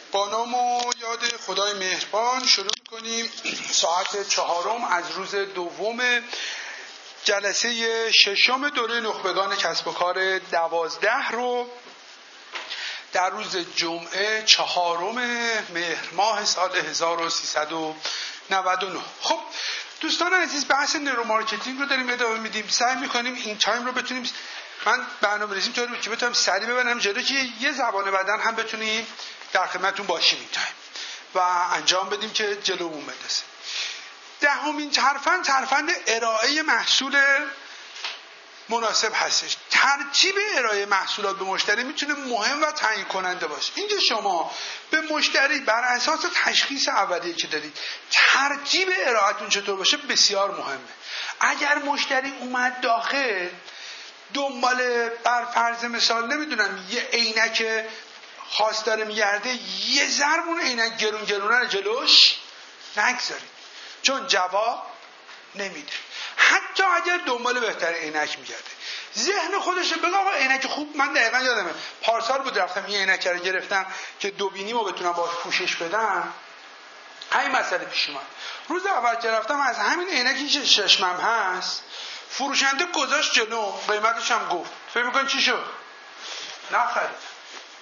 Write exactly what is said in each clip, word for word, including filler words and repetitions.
با نام و یاد خدای مهربان شروع می‌کنیم ساعت چهارم از روز دوم جلسه ششم دوره نخبگان کسب و کار دوازده رو در روز جمعه چهارم مهر ماه سال هزار و سیصد و نود و نه. خب دوستان عزیز، بحث نورو مارکتینگ رو داریم ادامه میدیم. سعی می‌کنیم این تایم رو بتونیم، من برنامه‌ریزیم طوری بود که بتونم سریع ببرم جلو که یه زبان بدن هم بتونیم در خدمتتون باشیم این تایم و انجام بدیم که جلومون برسه. دهمین ترفند ترفند ارائه محصول مناسب هستش. ترتیب ارائه محصولات به مشتری میتونه مهم و تعیین کننده باشه. اینکه شما به مشتری بر اساس تشخیص اولیه که دارید ترتیب ارائهتون چطور باشه بسیار مهمه. اگر مشتری اومد داخل دنبال بر فرض مثال نمیدونم یه عینک خاص داره میگرده، یه ضربون عینک گرون گرونه رو جلوش نگذارید چون جواب نمیده. حتی اگر دنبال بهتر عینک میگرده ذهن خودش بگه آقا عینک خوب، من دقیقا یادمه پارسال بود رفتم یه عینک رو گرفتم که دو بینیمو بتونم باهاش پوشش بدم. همین مسئله پیش اومد. روز اول که رفتم از همین عینکی که چشمم هست فروشنده گذاشت جلو، قیمتش هم گفت. فکر می‌کنی چی شد؟ نخرید.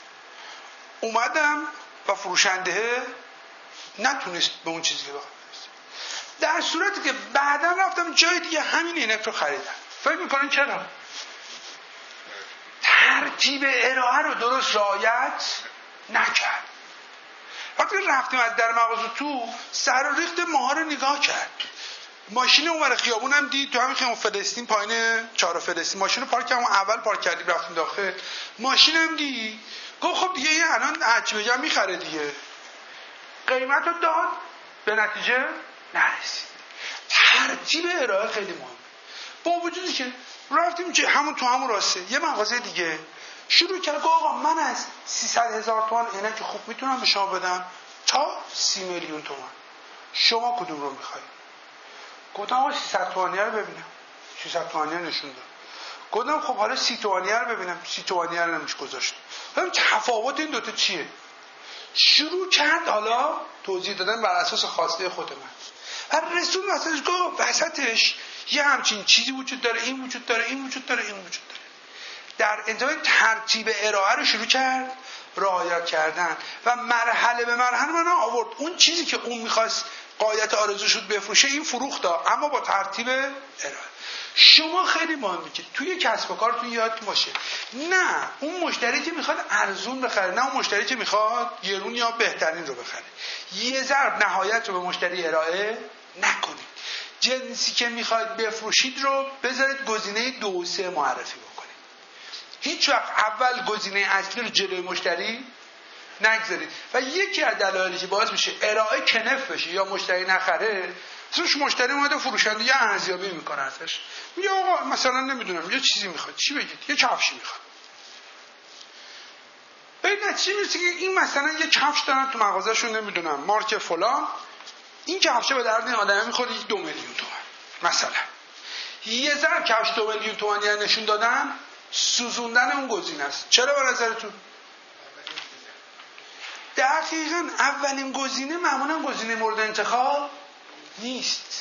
اومدم و فروشنده نتونست به اون چیزی که بخواد برسه. در صورتی که بعدا رفتم جای دیگه همین عینک رو خریدم. فکر می‌کنین چرا؟ ترتیب ارائه رو درست رعایت نکرد. وقتی رفتیم از در مغازه تو، سر و ریخت ماها رو نگاه کرد. ماشین اونور خیابون هم دید، تو همین خیابون فلسطین پایین چهار فلسطین ماشین رو پارک کردیم، اول پارک کردیم رفتیم داخل. ماشین هم دید، گفت خب دیگه این الان هرچی بگم میخره دیگه. قیمت رو داد، به نتیجه نرسید. ترتیب ارائه خیلی مهمه. با وجودی که رفتیم که همون تو همون راسته یه مغازه دیگه شروع کرد گفت آقا من از سیصد هزار تومان عینک خوب میتونم به شما بدم تا سی میلیون تومان، شما کدوم رو میخواید؟ گفتم آقا سیصد تومانیه رو ببینم. سیصد تومانیه نشون داد. گفتم خب حالا سی تومانیه رو ببینم. سی تومانیه رو نمیش گذاشت. گفتم تفاوت این دوتا چیه؟ شروع کرد حالا توضیح دادن بر اساس خواسته خود من. و رسول وسطش گفت وسطش یه همچین چیزی وجود داره، این وجود داره، این وجود داره، این وجود داره. در انتهای ترتیب ارائه رو شروع کرد رعایت کردن و مرحله به مرحله من آورد اون چیزی که اون میخواست قایت آرزو شد بفروشه، این فروخت اما با ترتیب ارائه. شما خیلی مهمه که توی کسب و کارتون یاد باشه نه اون مشتری که میخواد ارزون بخره، نه اون مشتری که میخواد گرون یا بهترین رو بخره. یه ضرب نهایت رو به مشتری ارائه نکنید. جنسی که میخواید بفروشید رو بذارید گزینه دو و سه معرفی بکنید. هیچ وقت اول گزینه اصلی رو جلوی مشتری نگذارید. و یکی از دلایلی که باعث میشه ارائه کنف بشه یا مشتری نخره، توش مشتری اومده فروشنده یه ارزیابی میکنه ازش، میگه آقا مثلا نمیدونم یه چیزی میخواد، چی بگید؟ یه کفشی میخواد. ببین چی میشه که این مثلا یه کفش دارن تو مغازهشون نمیدونم مارک فلان، این کفشه به درد این آدمی میخوره یک دو میلیون تومان مثلا. یه ضرب کفش دو میلیون تومانی نشون دادن، سوزوندن اون گزینه است. چرا به نظرتون؟ دقیقاً اولین گزینه معمولاً گزینه مورد انتخاب نیست.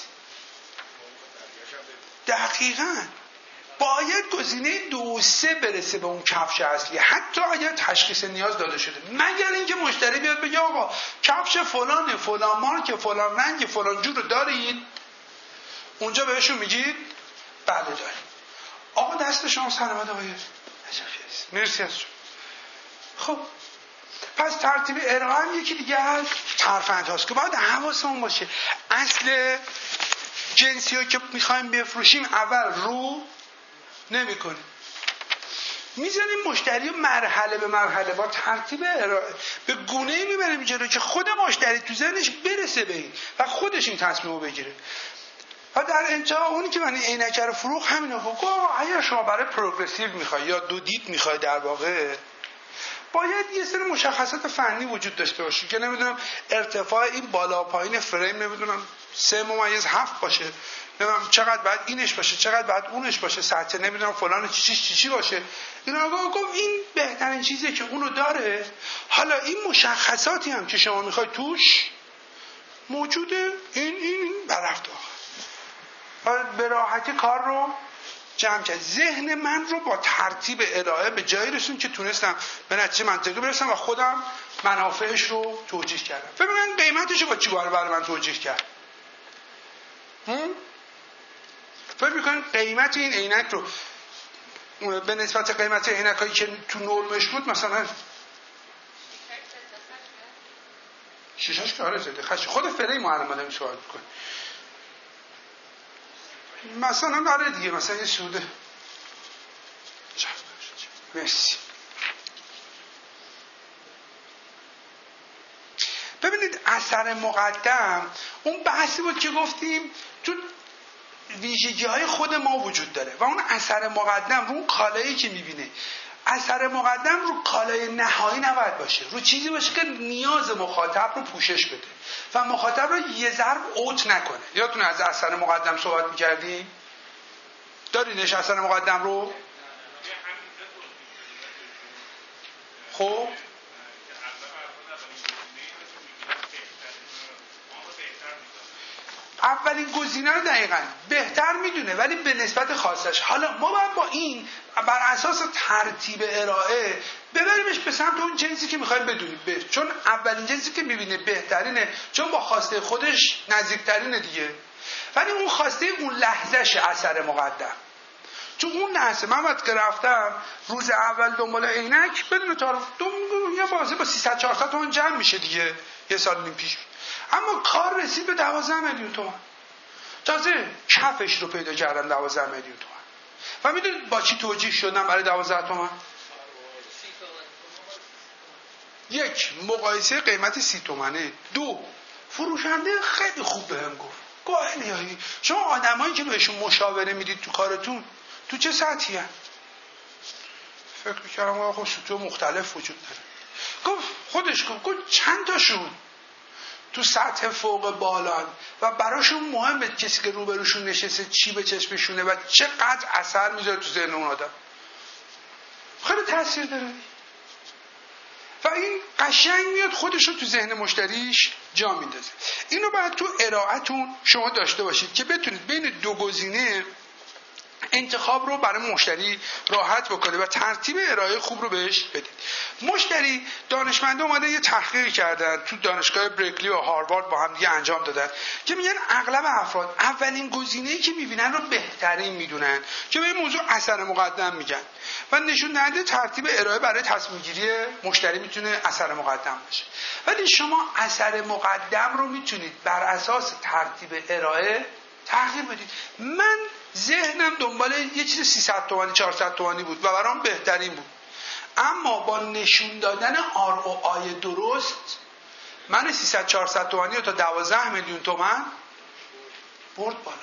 دقیقاً باید گزینه دو و سه برسه به اون کفش اصلی، حتی اگر تشخیص نیاز داده شده، مگر اینکه مشتری بیاد بگه آقا کفش فلان فلان مارک فلان رنگ فلان جور رو دارید، اونجا بهشون میگید بله داریم. آقا دست شما سلامت آقای مرسی از شما. خب پس ترتیب ارائه هم یکی دیگه از ترفند هاست که باید حواسمون باشه. اصل جنسی ها که میخوایم بفروشیم اول رو نمی کنیم، میزنیم مشتری رو مرحله به مرحله با ترتیب ارائه به گونه میبریم جلو که خود مشتری تو ذهنش برسه به این و خودش این تصمیم رو بگیره. و در انتها اونی که من این عینک رو فروخت همین رو گفت اگر شما برای پروگرسیو میخوای یا دو دید میخوای در واقع باید یه سری مشخصات فنی وجود داشته باشه که نمیدونم ارتفاع این بالا پایین فریم نمیدونم سه ممیز هفت باشه، نمیدونم چقدر باید اینش باشه، چقدر باید اونش باشه، سطح نمیدونم فلان چی چی چی باشه. اینا گفت این بهترین چیزیه که اونو داره. حالا این مشخصاتی هم که شما میخواید توش موجوده، این این برافت آخر به راحتی کار رو جمع کرد. ذهن من رو با ترتیب ارائه به جایی رسون که تونستم به نتیجه منطقی برسم و خودم منافعش رو توجیه کردم. فکر من قیمتش رو با چی بار برای من توجیه کرد؟ فکر میکنم قیمت این عینک رو به نسبت قیمت عینک هایی که تو نرمش بود مثلا شیشاش که آره زده خشی خود فره محرم آدم سوال بکن مثلا داره دیگه مثلا یه سوده مرسی. ببینید اثر مقدم اون بحثی بود که گفتیم تو ویژگی های خود ما وجود داره و اون اثر مقدم رو اون کالایی که میبینه، اثر مقدم رو کالای نهایی نباید باشه، رو چیزی باشه که نیاز مخاطب رو پوشش بده و مخاطب رو یه ضرب اوت نکنه. یادتونه از اثر مقدم صحبت میکردیم؟ دارینش اثر مقدم رو؟ خب اولین گزینه رو دقیقاً بهتر میدونه ولی به نسبت خاصش. حالا ما باید با این بر اساس ترتیب ارائه ببریمش به سمت اون جنسی که میخوایم بدونیم به. چون اولین جنسی که میبینه بهترینه چون با خواسته خودش نزدیکترینه دیگه، ولی اون خواسته اون لحظهش اثر مقدم. چون اون لحظه من وقتی که رفتم روز اول دنبال عینک بدون تعارف یه بازه با سیصد چهارصد تومان جمع میشه دیگه یه سال نیم پیش، اما کار رسید به دوازده میلیون تومان. تازه کفش رو پیدا کردم دوازده میلیون تومان. و میدونید با چی توجیه شدم برای دوازده تومان؟ یک، مقایسه قیمت سی تومانه. دو، فروشنده خیلی خوب بهم گفت گاه نیایی شما آدمایی که بهشون مشاوره میدید تو کارتون تو چه سطحی هست؟ فکر میکردم آقا خب سطوح مختلف وجود داره. گفت خودش گفت گفت چند تاشون تو سطح فوق بالان و براشون مهمه کسی که روبروشون نشسته چی به چشمشونه و چقدر اثر میذاره تو ذهن اون آدم. خیلی تاثیر داره و این قشنگ میاد خودش رو تو ذهن مشتریش جا میندازه. اینو باید تو ارائه‌تون شما داشته باشید که بتونید بین دو گزینه انتخاب رو برای مشتری راحت بکنه و ترتیب ارائه خوب رو بهش بدید. مشتری دانشمنده اومده یه تحقیق کردن تو دانشگاه برکلی و هاروارد با هم دیگه انجام دادن که میگن اغلب افراد اولین گزینه‌ای که میبینن رو بهترین میدونن که به این موضوع اثر مقدم میگن و نشون دهنده ترتیب ارائه برای تصمیم گیری مشتری میتونه اثر مقدم باشه. ولی شما اثر مقدم رو میتونید بر اساس ترتیب ارائه تغییر بدید. من ذهنم دنبال یه چیز سیصد تومانی چهارصد تومانی بود و برام بهترین بود، اما با نشون دادن آر او آی درست من سیصد چهارصد تومانی رو تا دوازده میلیون تومان برد بالا.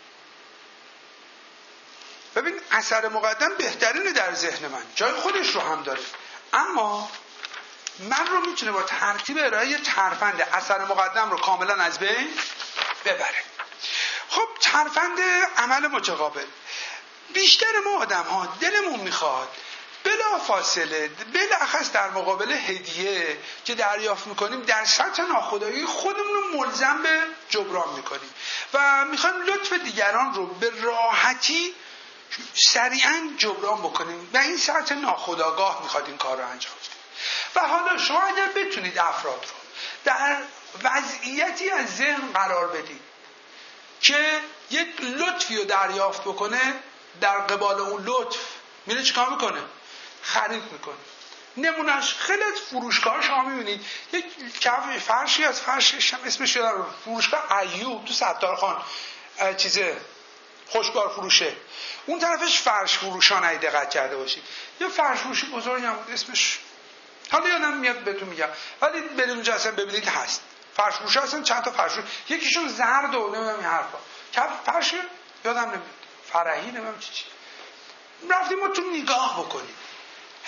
ببین اثر مقدم بهترینه در ذهن من، جای خودش رو هم داره، اما من رو میتونه با ترتیب ارائه یه ترفند اثر مقدم رو کاملا از بین ببره. خب ترفند عمل متقابل. بیشتر ما آدم ها دلمون میخواد بلا فاصله بلاخص در مقابل هدیه که دریافت میکنیم در سطح ناخودآگاه خودمون رو ملزم به جبران میکنیم و میخوایم لطف دیگران رو به راحتی سریعا جبران بکنیم و این سطح ناخودآگاه میخواد این کار رو انجام بده. و حالا شما اگر بتونید افراد رو در وضعیتی از ذهن قرار بدید که یک لطفی رو دریافت بکنه، در قبال اون لطف میره چیکار میکنه؟ خرید میکنه. نمونهش خیلی از فروشگاه شما میبینید یک کف فرشی از فرشش اسمش یادم فروشگاه ایوب تو ستارخان چیزه خوشگار فروشه، اون طرفش فرش فروشان اگه دقت کرده باشید یه فرش فروشی بزرگی هم بود اسمش حالا یادم میاد بهتون میگم، ولی برید اونجا اصلا ببینید هست فرش فروش هستن چند تا فرش فروش، یکیشون زرد و نمیدونم این حرفا کف فرش یادم نمیاد فرحی نمیدونم چی چی. رفتیم ما تو نگاه بکنیم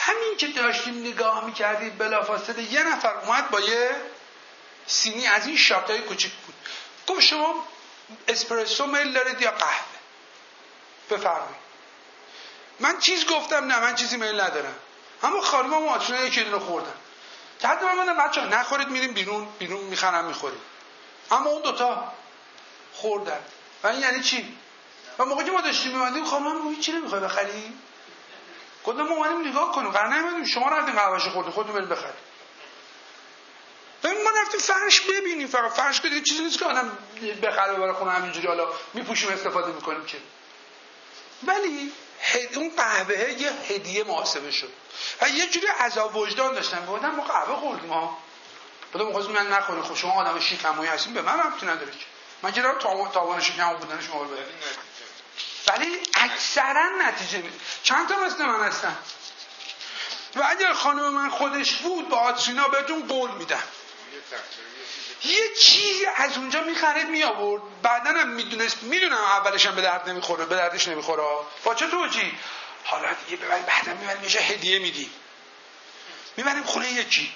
همین که داشتیم نگاه میکردید بلافاصله یه نفر اومد با یه سینی از این شاتای کوچیک بود، گفت شما اسپرسو میل دارید یا قهوه؟ بفرمایید. من چیز گفتم نه من چیزی میل ندارم، اما خانم‌ها ماتونه یکی دونه خوردن. که حتی من گفتم بچه‌ها نخورید میریم بیرون، بیرون میخرم میخوریم. اما اون دوتا خوردن. و این یعنی چی؟ و موقعی که ما داشتیم می‌اومدیم خانم هم چی نمیخوای بخری؟ گفتم ما اومدیم نگاه کنیم، قرار نمی‌دیم شما رفتین قهوه‌شو خوردین خودتون برید بخرید. ببین ما رفتیم فرش ببینیم، فقط فرش که دیگه چیزی نیست که آدم بخره برای خونه همینجوری حالا میپوشیم استفاده میکنیم که. ولی اون قهوه یه هدیه محاسبه شد و یه جوری عذاب وجدان داشتم، گفتم ما قهوه خوردیم ها. بعدم می‌خواستم من نخورم، خب شما آدم شیکمویی هستین به من ربطی نداره که. من که رو تاوان تاوان شکم بودن شما رو بدید. ولی اکثرا نتیجه میده. چند تا مثل من هستن. و اگر خانم من خودش بود با آترینا بهتون قول میدم یه چیزی از اونجا میخرید میآورد، بعدن هم میدونست، میدونم اولش هم به درد نمیخوره، به دردش نمیخوره، با چه توجی حالا دیگه ببرید بعدم میبریم یه جا هدیه میدیم، میبریم خونه یکی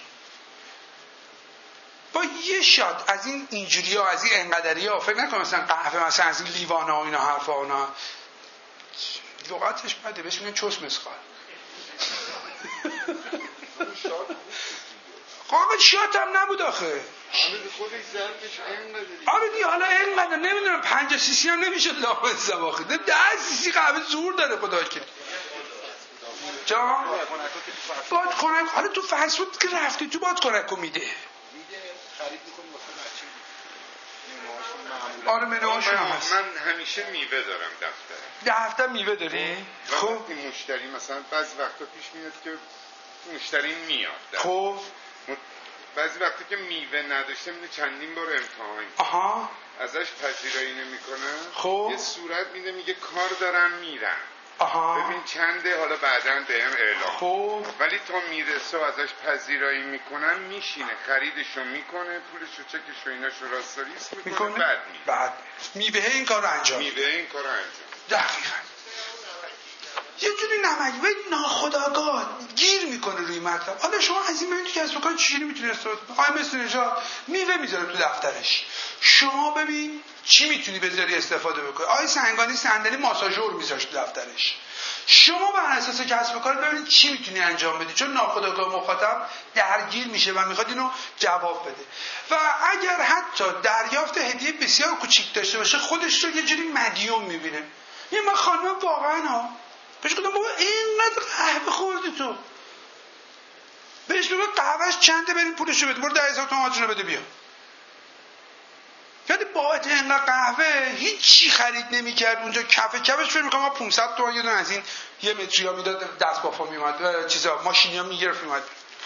با یه شات از این اینجوری ها، از این انقدری ها. فکر نکنم مثلا قهوه مثلا از این لیوان ها و اینا حرفا اونا لغتش بده، بهش میگن چوس مسخال. قابل شات هم نبود آخه. آره دی حالا اینقدر نمیدونم پنجاه سیسی هم نمیشه لامه زباخه ده سیسی قهوه زور داره خدا که جا باد کنک. حالا تو فسفود که رفتی تو باد کنکو میده میده خرید میکنی واسه آره منوهاشون هم هست. من همیشه میوه دارم دفتر دفتر میوه داری؟ خب وقتی مشتری مثلا بعضی وقتا پیش میاد که مشتری میاد خب بعضی وقتی که میوه نداشته میده چندین بار امتحان آها ازش پذیرایی نمیکنه، خب یه صورت میده میگه کار دارم میرم، آها ببین چنده حالا بعداً بهم اعلام. خب ولی تا میرسه و ازش پذیرایی میکنن میشینه خریدشو میکنه پولشو چکشو ایناشو راستاریس میکنه, میکنه؟ بعد میره بعد میوه این کار رو انجام میوه این کار رو انجام دقیقاً یه جوری نمک و ناخودآگاه گیر میکنه روی مطلب. حالا شما از این میبینید که از بکار چیزی میتونی استفاده کنی. آقای مثل نژاد میوه میذاره تو دفترش، شما ببین چی میتونی بذاری استفاده بکنی. آقای سنگانی صندلی ماساژور میذاره تو دفترش، شما بر اساس کسب و کار ببینید چی میتونی انجام بدی، چون ناخودآگاه مخاطب درگیر میشه و میخواد اینو جواب بده. و اگر حتی دریافت هدیه بسیار کوچیک داشته باشه خودش رو یه جوری مدیون میبینه. یه من خانم واقعا ها بهش گفتم بابا اینقدر قهوه خوردی تو، بهش بگو قهوهش چنده بریم پولشو بده، برو ده هزار تومان آتونه بده بیا. یعنی باعث اینقدر قهوه هیچی خرید نمی‌کرد اونجا، کف کفش فکر می‌کنم پانصد تومان یه دونه از این یه متریا میداد دست بافا میومد چیزا ماشینیا میگرفت میومد.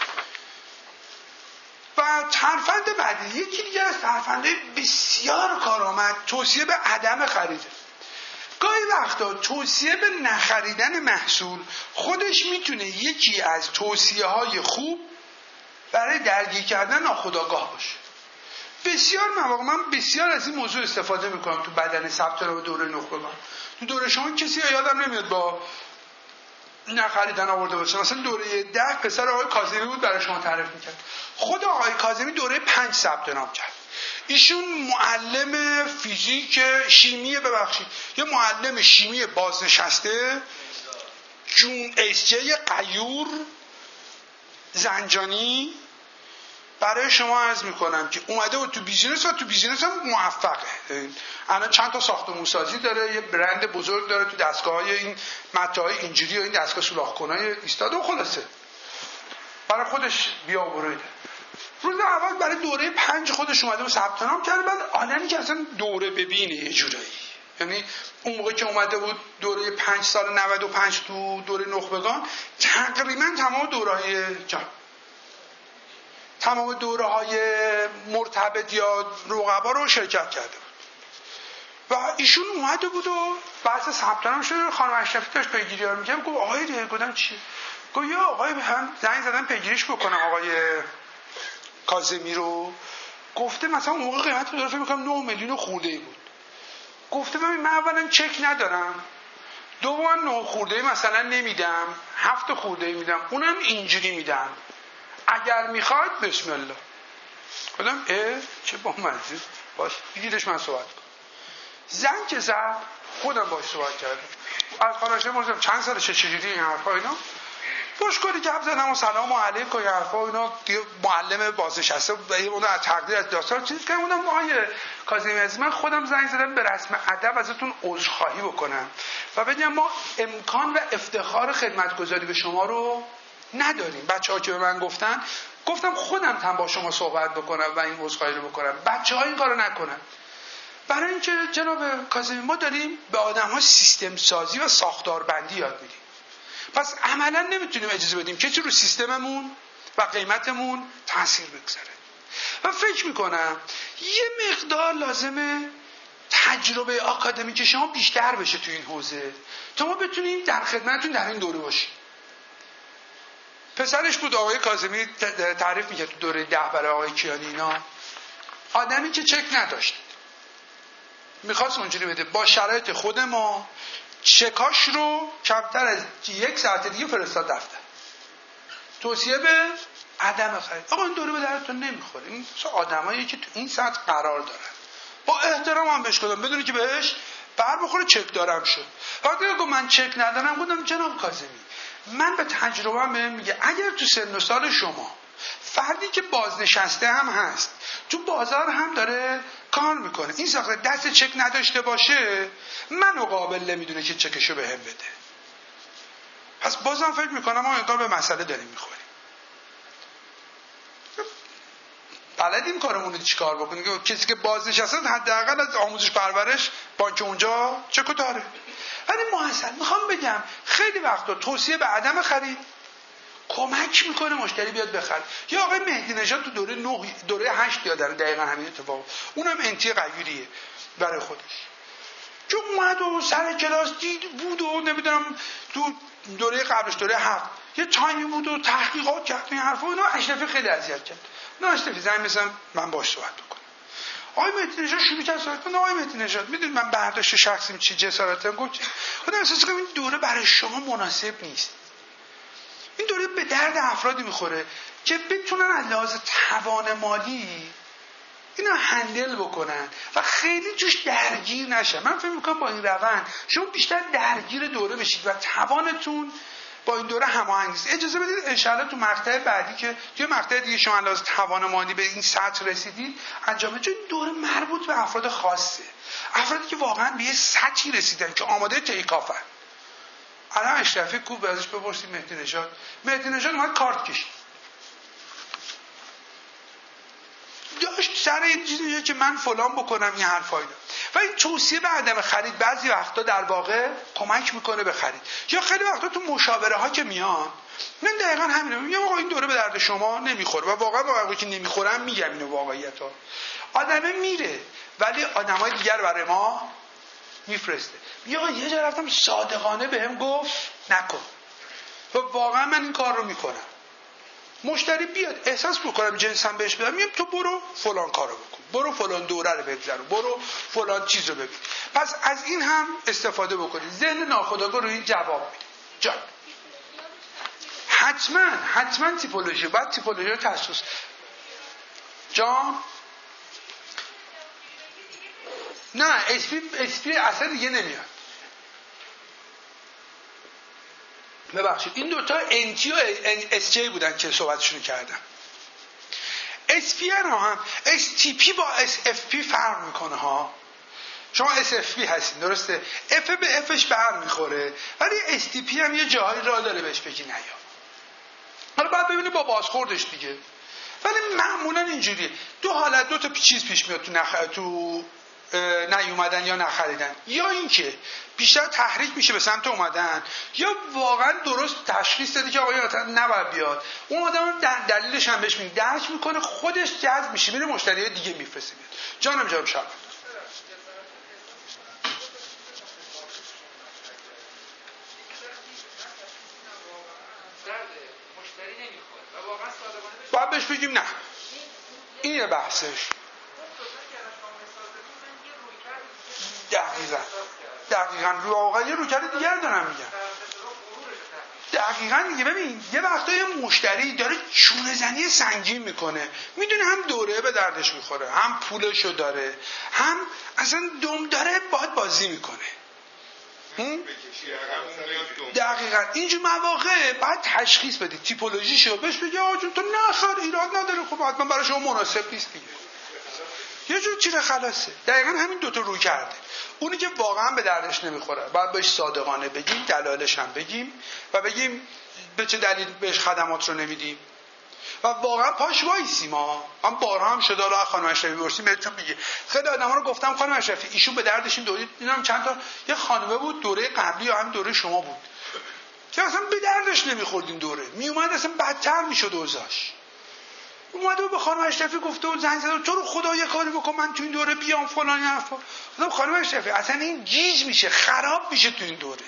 و ترفند بعدی یکی دیگه از ترفندهای بسیار کارآمد توصیه به عدم خریده. گاهی وقتا توصیه به نخریدن محصول خودش میتونه یکی از توصیه های خوب برای درگیر کردن ناخودآگاه باشه. بسیار مواقع من بسیار از این موضوع استفاده میکنم تو بدن ثبت و دوره نخبگان. تو دوره شما کسی یادم نمیاد با نخریدن آورده باشه. مثلا دوره ده پسر آقای کاظمی بود برای شما تعریف میکرد. خود آقای کاظمی دوره پنج ثبت نام کرد. ایشون معلم فیزیک شیمی ببخشید یه معلم شیمی بازنشسته جون اس جی غیور زنجانی برای شما عرض میکنم که اومده و تو بیزینس و تو بیزینس هم موفقه. الان چند تا ساختمون سازی داره، یه برند بزرگ داره تو دستگاه‌های این متاهای اینجوری و این دستگاه سوراخ‌کنای ایستاده و خلاصه برای خودش بیا و برویده. روز اول برای دوره پنج خودش اومده و ثبت نام کرده. بعد آدمی که اصلا دوره ببینه یه جورایی، یعنی اون موقع که اومده بود دوره پنج سال نود و پنج تو دوره نخبگان تقریبا تمام دوره‌های جان تمام دوره‌های مرتبط یا رقبا رو شرکت کرده بود. و ایشون اومده بود و بعد ثبت نام شده. خانم اشرفی داشت پیگیری ها می‌کرد. گفت آقای دیگه گفتم چی؟ گفت یا آقای هم زنگ زدن پیگیریش بکنم آقای کاظمی رو. گفته مثلا موقع قیمت رو فکر می‌کنم نه میلیون خورده ای بود. گفته ببین من اولا چک ندارم، دوما نه خورده ای مثلا نمیدم، هفت خورده میدم، اونم اینجوری میدم، اگر میخواد بسم الله. گفتم اه چه بامزه، باش بگیرش من صحبت کنم. زن که زد خودم باش صحبت کردم، از خانواده پرسیدم چند سالشه، چجوری این حرفا اینا، پشکاری گپ زدم و سلام و علیکم و این حرفا اینا. دیگه معلم بازنشسته اون از تقدیر از داستان چیز کردم. اونم آقای کاظمی عزیز من خودم زنگ زدم به رسم ادب ازتون عذرخواهی بکنم و بگم ما امکان و افتخار خدمتگزاری به شما رو نداریم. بچه‌ها که به من گفتن گفتم خودم هم با شما صحبت بکنم و این عذرخواهی رو بکنم، بچه‌ها این کارو نکنن. برای اینکه جناب کاظمی ما داریم به آدم‌ها سیستم سازی و ساختار بندی یاد میدیم، پس عملا نمیتونیم اجازه بدیم کسی رو سیستممون و قیمتمون تاثیر بگذاره. و فکر میکنم یه مقدار لازمه تجربه آکادمیک شما بیشتر بشه تو این حوزه تا ما بتونیم در خدمتتون در این دوره باشیم. پسرش بود آقای کاظمی تعریف میکرد تو دوره ده برای آقای کیانی اینا، آدمی که چک نداشت میخواست اونجوری بده با شرایط خود ما، چکاش رو کمتر از یک ساعت دیگه فرستاد دفتر، توصیه به عدم خرید. آقا این دوره به درتون نمیخوره، این آدمایی که تو این سطح قرار دارن با احترام هم بهش گفتم بدونی که بهش بر بخوره چک دارم شد. وقتی گفت من چک ندارم گفتم جناب کاظمی من به تجربه بهم میگه اگر تو سن و سال شما فردی که بازنشسته هم هست تو بازار هم داره کار میکنه این ساخته دست چک نداشته باشه، منو قابل نمیدونه که چکشو بهم بده. پس بازم فکر میکنم ما اینقدر به مسئله داریم میخوریم. بلدیم کارمون رو چیکار بکنیم. کسی که بازنشسته حداقل از آموزش پرورش بانک اونجا چکو داره. ولی محصل میخوام بگم خیلی وقتا توصیه به عدم خرید کمک میکنه مشتری بیاد بخره. یا آقای مهدی نژاد تو دوره نه دوره هشت یادم دقیقاً همین اتفاق، اونم انتی غیوریه برای خودش که اومد و سر کلاس دید بود و نمیدونم تو دوره قبلش دوره هفت یه تایمی بود و تحقیقات کرد این حرفا، اینا اشرفی خیلی اذیت کرد. نه اشرفی زنگ مثلا من باهاش صحبت بکنم. آقای مهدی نژاد شروع کرد صحبت کنه. آقای مهدی نژاد میدونید من برداشت شخصیم چی جسارتم گفت خودم احساس کنم این دوره برای شما مناسب نیست. این دوره به درد افرادی میخوره که بتونن از لحاظ توان مالی اینا هندل بکنن و خیلی جوش درگیر نشن. من فکر میکنم با این روند شما بیشتر درگیر دوره بشید و توانتون با این دوره هماهنگ است. اجازه بدید انشاءالله تو مقطع بعدی که توی مقطع دیگه شما از لحاظ توان مالی به این سطح رسیدید انجام بدید. این دوره مربوط به افراد خاصه، افرادی که واقعا به یه سطحی رسیدن که آماده تیکافن. الان اشرفی کوب ازش بپرسید مهدی نژاد، مهدی نژاد اومد کارت کشید داشت سر این چیزی که من فلان بکنم این حرفا اینا. و این توصیه به عدم خرید بعضی وقتا در واقع کمک میکنه به خرید. یا خیلی وقتا تو مشاوره ها که میان من دقیقاً همینه میگم آقا این دوره به درد شما نمیخوره و واقعا واقعا که نمیخورم میگم اینو واقعیتا. آدمه میره ولی آدمای دیگر برای ما میفرسته. یا یه جا رفتم صادقانه بهم گفت نکن و واقعا من این کار رو میکنم. مشتری بیاد احساس بکنم جنسم بهش بدم میگم تو برو فلان کارو بکن، برو فلان دوره رو بگذرو، برو فلان چیز رو ببین. پس از این هم استفاده بکنید. ذهن ناخودآگاه رو این جواب میده. جان حتما حتما تیپولوژی بعد تیپولوژی رو تخصص جان نه اسپی اسپی اصلا دیگه نمیاد. ببخشید این دوتا انتی و اس جی بودن که صحبتشون کردم. اس پی ها هم اس تی پی با اس اف پی فرق میکنه ها. شما اس اف پی هستین درسته، اف به افش بر میخوره ولی اس تی پی هم یه جاهایی راه داره بهش بگی نیا. حالا باید ببینید با بازخوردش دیگه. ولی معمولا اینجوریه دو حالت دو تا چیز پیش میاد تو نخ... تو نیومدن یا نخریدن، یا اینکه بیشتر تحریک میشه به سمت اومدن یا واقعا درست تشخیص داده که آقا نباید بیاد. اون آدم دلیلش هم بهش میگه درک میکنه خودش جذب میشه میره مشتری دیگه میفرسته میاد. جانم جانم شب باید بهش بگیم نه اینه بحثش. دقیقا دقیقا رو واقعا یه رویکرد دیگر دارم میگم. دقیقاً دیگه. ببین یه وقتایی مشتری داره چونه زنی سنگین میکنه، میدونه هم دوره به دردش میخوره، هم پولشو داره، هم اصلا دم داره باید بازی میکنه. دقیقاً اینجور مواقع باید تشخیص بدید، تیپولوژیشو بهش بگی آقا جون تو نخر، ایراد نداره، خب حتما برای شما مناسب نیست دیگه، یه جور چیره خلاصه. دقیقاً همین دوتا رو کرده. اونی که واقعا به دردش نمیخوره باید بهش صادقانه بگیم، دلایلش هم بگیم و بگیم به چه دلیل بهش خدمات رو نمیدیم و واقعا پاش وایسیم. ما هم بارها هم شده الان خانم اشرفی برسیم بهتون میگه خیلی آدما رو گفتم خانم اشرفی ایشون به دردش این دوره، اینم چند تا یه خانومه بود دوره قبلی یا هم دوره شما بود که اصلا به دردش نمیخورد این دوره، میومد اصلا بدتر میشد اوضاعش. اومده به خانم اشرفی گفته و زنگ زد تو رو خدا یه کاری بکن من تو این دوره بیام فلان حرفا. گفتم خانم اشرفی اصلا این گیج میشه، خراب میشه تو این دوره،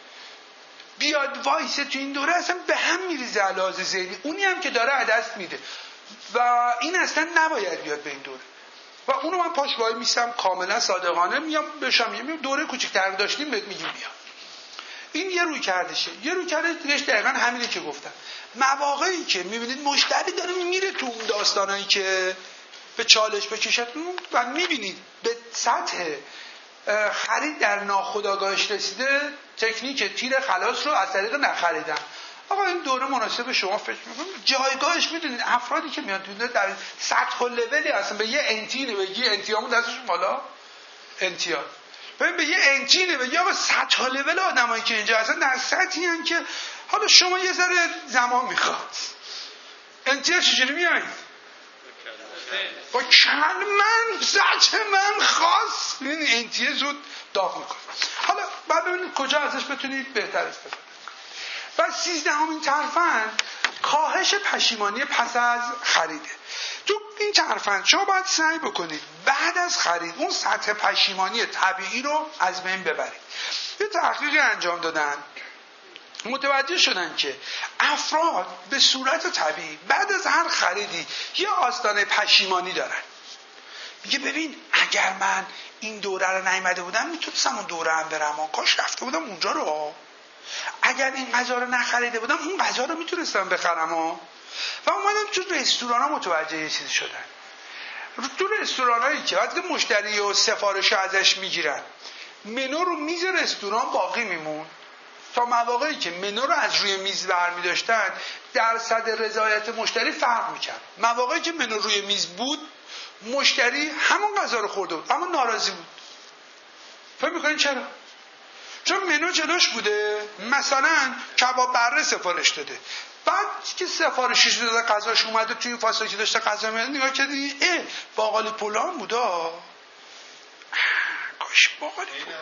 بیاد وایسه تو این دوره اصلا به هم میریزه علاوه ذهنی، اونی هم که داره دست میده و این اصلا نباید بیاد به این دوره. و اونو من پاش وای میسم کاملا صادقانه میام بهشم میگم دوره کوچیک‌تر داشتیم بهت میگیم بیا. این یه روی کردشه. یه روی کرده دیگه دقیقاً همینه که گفتم. مواقعی که میبینید مشتری داره میره تو اون داستانایی که به چالش بکشتون و میبینید به سطح خرید در ناخودآگاهش رسیده، تکنیک تیر خلاص رو از طریق نخریدن. آقا این دوره مناسب شما فکر میکنم جایگاهش میدونید افرادی که میان تو در سطح و لولی اصلا به یه انتینه بگی انتیامون دستشون بالا انتیا ببین به یه انتینه بگی آقا سطح و لول آدمایی که اینجا اصلا در سطحی هن که حالا شما یه ذره زمان میخواد انتیا چجوری میایید با کل من سطح من خاص این انتیه زود داغ میکنه. حالا بعد ببینید کجا ازش بتونید بهتر استفاده. و سیزدهمین ترفند کاهش پشیمانی پس از خریده. تو این ترفند شما باید سعی بکنید بعد از خرید اون سطح پشیمانی طبیعی رو از بین ببرید. یه تحقیقی انجام دادن متوجه شدن که افراد به صورت طبیعی بعد از هر خریدی یه آستانه پشیمانی دارن. میگه ببین اگر من این دوره رو نیامده بودم میتونستم اون دوره هم برم، کاش رفته بودم اونجا رو، اگر این غذا رو نخریده بودم اون غذا رو میتونستم بخرم. و اومدم تو رستوران ها متوجه یه چیزی شدن. تو رستوران هایی که وقتی مشتری و سفارش ازش میگیرن منو رو میز رستوران باقی میمون تا مواقعی که منو رو از روی میز برمی داشتن درصد رضایت مشتری فرق میکرد. مواقعی که منو روی میز بود مشتری همون غذا رو خورده بود اما ناراضی بود. فکر میکنین چرا؟ چون منو جلوش بوده، مثلا کباب بره سفارش داده، بعد که سفارشش داده غذاش اومده توی فاصله که داشته غذا میاد نگاه کردی اه باقالی پلان بودا، کاش باقالی پلان.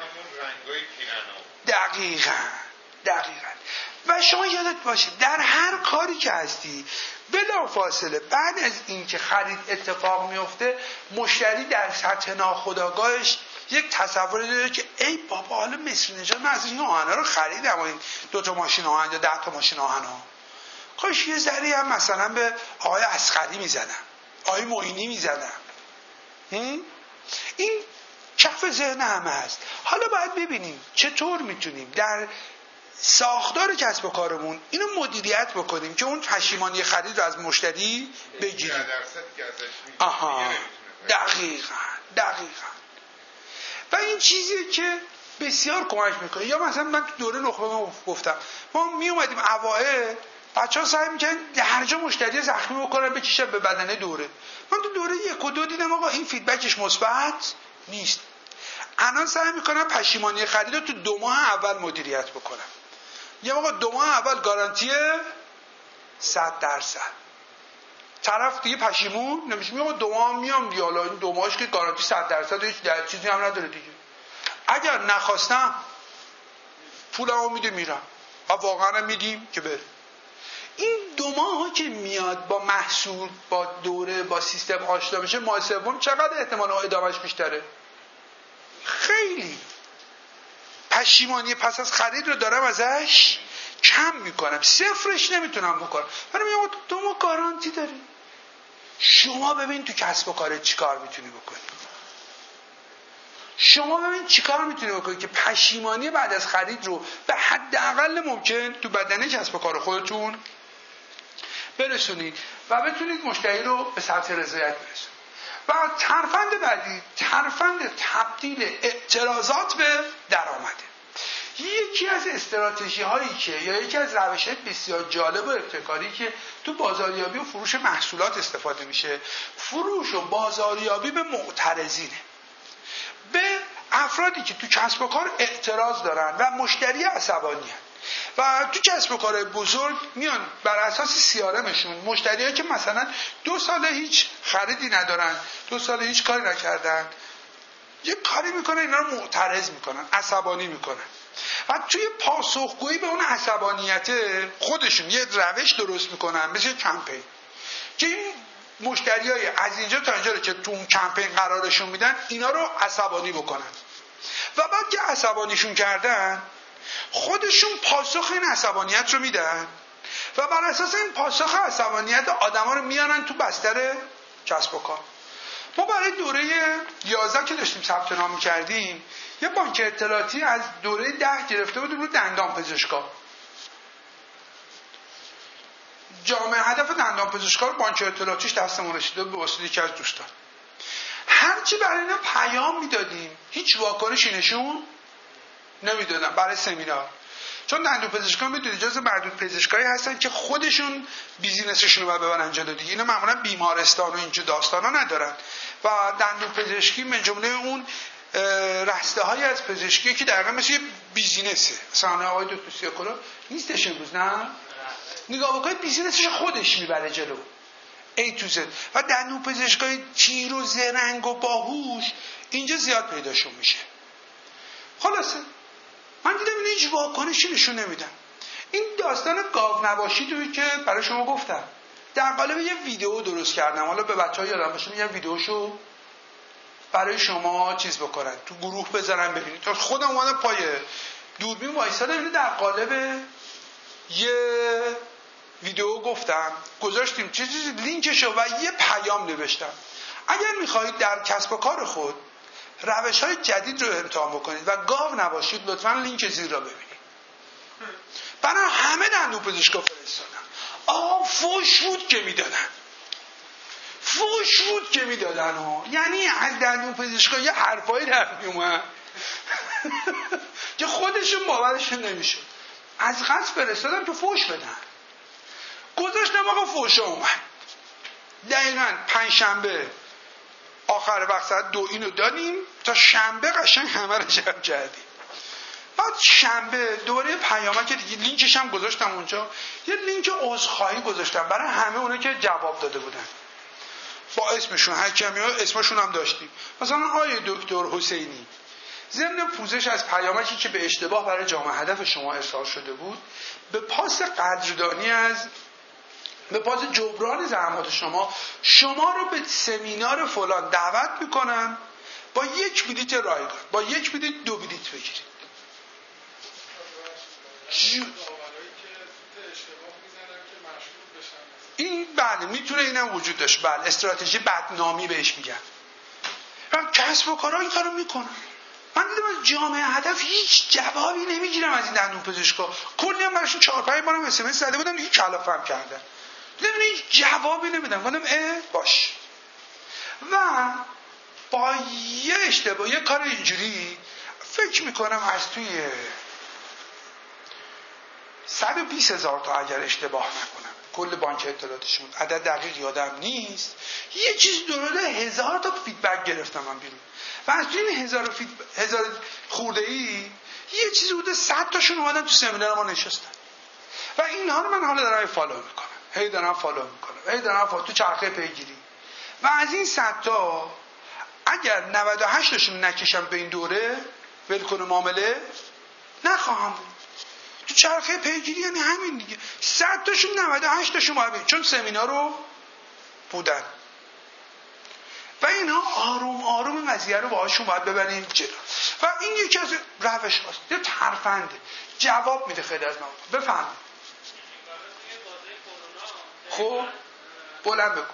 دقیقاً دقیقاً. و شما یادت باشه در هر کاری که هستی بلا فاصله بعد از این که خرید اتفاق میفته مشتری در سطح ناخودآگاهش یک تصوری داره که ای بابا حالا مصر نژاد من از این آهن‌ها رو خریدم، این دو تا ماشین آهن یا ده تا ماشین آهن ها، کاش یه ذره هم مثلا به آقای اصغری میزدم، آقای معینی میزدم. این کف ذهن همه هست. حالا باید ببینیم چطور میتونیم در ساختار کسب و کارمون اینو مدیریت بکنیم که اون پشیمانی خرید رو از مشتری بگیریم. آها دقیقاً دقیقاً. و این چیزیه که بسیار کمک میکنه. یا مثلا من تو دوره نخبه ما گفتم ما می اومدیم اوائل بچه ها سعی میکنن هر جا مشتری زخمی بکنن بکشن به بدنه دوره. من تو دوره یک و دو دیدم آقا این فیدبکش مثبت نیست. الان سعی میکنم پشیمانی خرید رو تو دو ماه اول مدیریت بکنم. یه آقا دو ماه اول گارانتیه صد درصد. طرف دیگه پشیمون نمیشه، میگم دو ماه میام دیگه، حالا این دو ماهش که گارانتی صد درصد هیچ چیزی هم نداره دیگه. اگر نخواستم پولمو میده میرم و واقعا میدیم که بره. این دو ماه که میاد با محصول با دوره با سیستم آشنا بشه ماه سوم چقدر احتمال ادامهش بیشتره؟ خیلی. پشیمانی پس از خرید رو دارم ازش کم میکنم، صفرش نمیتونم بکنم. من میگم تو ما گارانتی داری. شما ببین تو کسب و کارت چیکار میتونی بکنی. شما ببین چیکار میتونید بکنید که پشیمانی بعد از خرید رو به حداقل ممکن تو بدنه کسب و کار خودتون برسونید و بتونید مشتری رو به سطح رضایت برسونید. و ترفند بعدی ترفند تبدیل اعتراضات به درآمده. یکی از استراتژی هایی که یا یکی از روش بسیار جالب و ابتکاری که تو بازاریابی و فروش محصولات استفاده میشه، فروش و بازاریابی به معترضینه، به افرادی که تو کسب و کار اعتراض دارن و مشتری عصبانی هن. و تو کسب و کار بزرگ میان بر اساس سیارمشون مشتریایی که مثلا دو سال هیچ خریدی ندارن، دو سال هیچ کاری نکردن، یه کاری میکنن اینا رو معترض میکنن، عصبانی میکنن و توی پاسخگویی به اون عصبانیت خودشون یه روش درست میکنن، مثل کمپین که این مشتریای از اینجا تا اینجا رو که تو اون کمپین قرارشون میدن اینا رو عصبانی بکنن و بعد که عصبانیشون کردن خودشون پاسخ این عصبانیت رو میدن و بر اساس این پاسخ عصبانیت آدما رو میارن تو بستر کسب و کار. ما برای دوره یازده که داشتیم ثبت نام کردیم یه بانک اطلاعاتی از دوره ده گرفته بودیم رو دندان پزشکا. جامعه هدف دندان پزشکا رو بانک اطلاعاتیش دستمون رسیده به واسطه یکی از دوستان. هرچی برای اینا پیام میدادیم هیچ واکنشی نشون نمیدادن برای سمینار. چون دندون پزشکان میدونید جز معدود پزشکایی هستن که خودشون بیزینسشون رو ببرن جلو دیگه. اینا معمولا بیمارستان و اینجور داستانا ندارن و دندون پزشکی من جمله اون رسته های از پزشکی که دقیقا مثل یه بیزینسه. مثلا آقای دکتر سیاکولا نیستش امروز، نه نگاه بکنید بیزینسش خودش میبره جلو ای تو زد و دندون پزشکای تیر و زرنگ و باهوش اینجا زیاد پیداشون میشه. خلاصه من دیدم این هیچ واکنشی نشون نمیدن. این داستان گاو نباشید توی که برای شما گفتم در قالب یه ویدیو درست کردم. حالا به بچه‌ها یادم باشه یه ویدیوشو برای شما چیز بکنن تو گروه بذارن ببینید. تا خودم اومدم پای دوربین وایسادم اینو در قالب یه ویدیو گفتم گذاشتیم چه چیزی لینکشو و یه پیام نوشتم. اگر میخواهید در کسب و کار خود روش‌های جدید رو امتحان بکنید و گاو نباشید لطفاً لینک زیر را ببینید. برای همه دندون پزشکا فرستادم. آه فوش بود که میدادن. فوش بود که میدادن ها. یعنی از دندون پزشکا یه حرفایی در میومد که خودشون باورشون نمیشد. از قصد فرستادم که فوش بدن. گذاشتم آقا فوشا اومد. دقیقاً پنج شنبه آخر وقت ساعت دو اینو دادیم تا شنبه قشنگ همه رو جمع کردیم. بعد شنبه دوباره پیامک که دیگه لینکش هم گذاشتم اونجا، یه لینک عذرخواهی گذاشتم برای همه اونا که جواب داده بودن با اسمشون، هر کمی اسمشون هم داشتیم. مثلا آقای دکتر حسینی ضمن پوزش از پیامکی که به اشتباه برای جامعه هدف شما ارسال شده بود به پاس قدردانی از به پاس جبران زحمات شما شما رو به سمینار فلان دعوت میکنم با یک بلیت رایگان، با یک بلیت دو بلیت بگیرید. جو... این بله میتونه اینم وجود داشت. بله استراتژی بدنامی بهش میگن. کسب و کارها این کارو میکنن. من دیدم از جامعه هدف هیچ جوابی نمیگیرم از این دندون پزشکا. کلی هم براشون چهار پنج بارم اس ام اس زده بودم دیگه کلافم کردن. دیدم هیچ جوابی نمیدم. گفتم اه باش. و با یه اشتباه یه کار اینجوری فکر میکنم از توی صد و بیست هزار تا اگر اشتباه نکنم کل بانک اطلاعاتشون عدد دقیق یادم نیست، یه چیز دورده هزار تا فیدبک گرفتم من بیرون و از توی این هزار, فید... هزار خورده ای یه چیز بوده صد تاشون اومدن تو سمینار ما نشستن و اینها رو من حالا دارم فالو میکنم، هی دارم فالو میکنم هی دارم فالو تو چرخه پیگیری و از این صد تا اگر نود و هشت تاشون نکشم به این دوره ولکن معامله نخواهم بود. تو چرخه پیگیری یعنی همین دیگه. صد تاشون نود و هشت تاشون باید چون سمینار رو بودن و اینا آروم آروم قضیه رو باهاشون باید ببریم جلو و این یکی از روش هاست. یه ترفنده جواب میده خیلی از ما. بفهمید خب بلند بگو.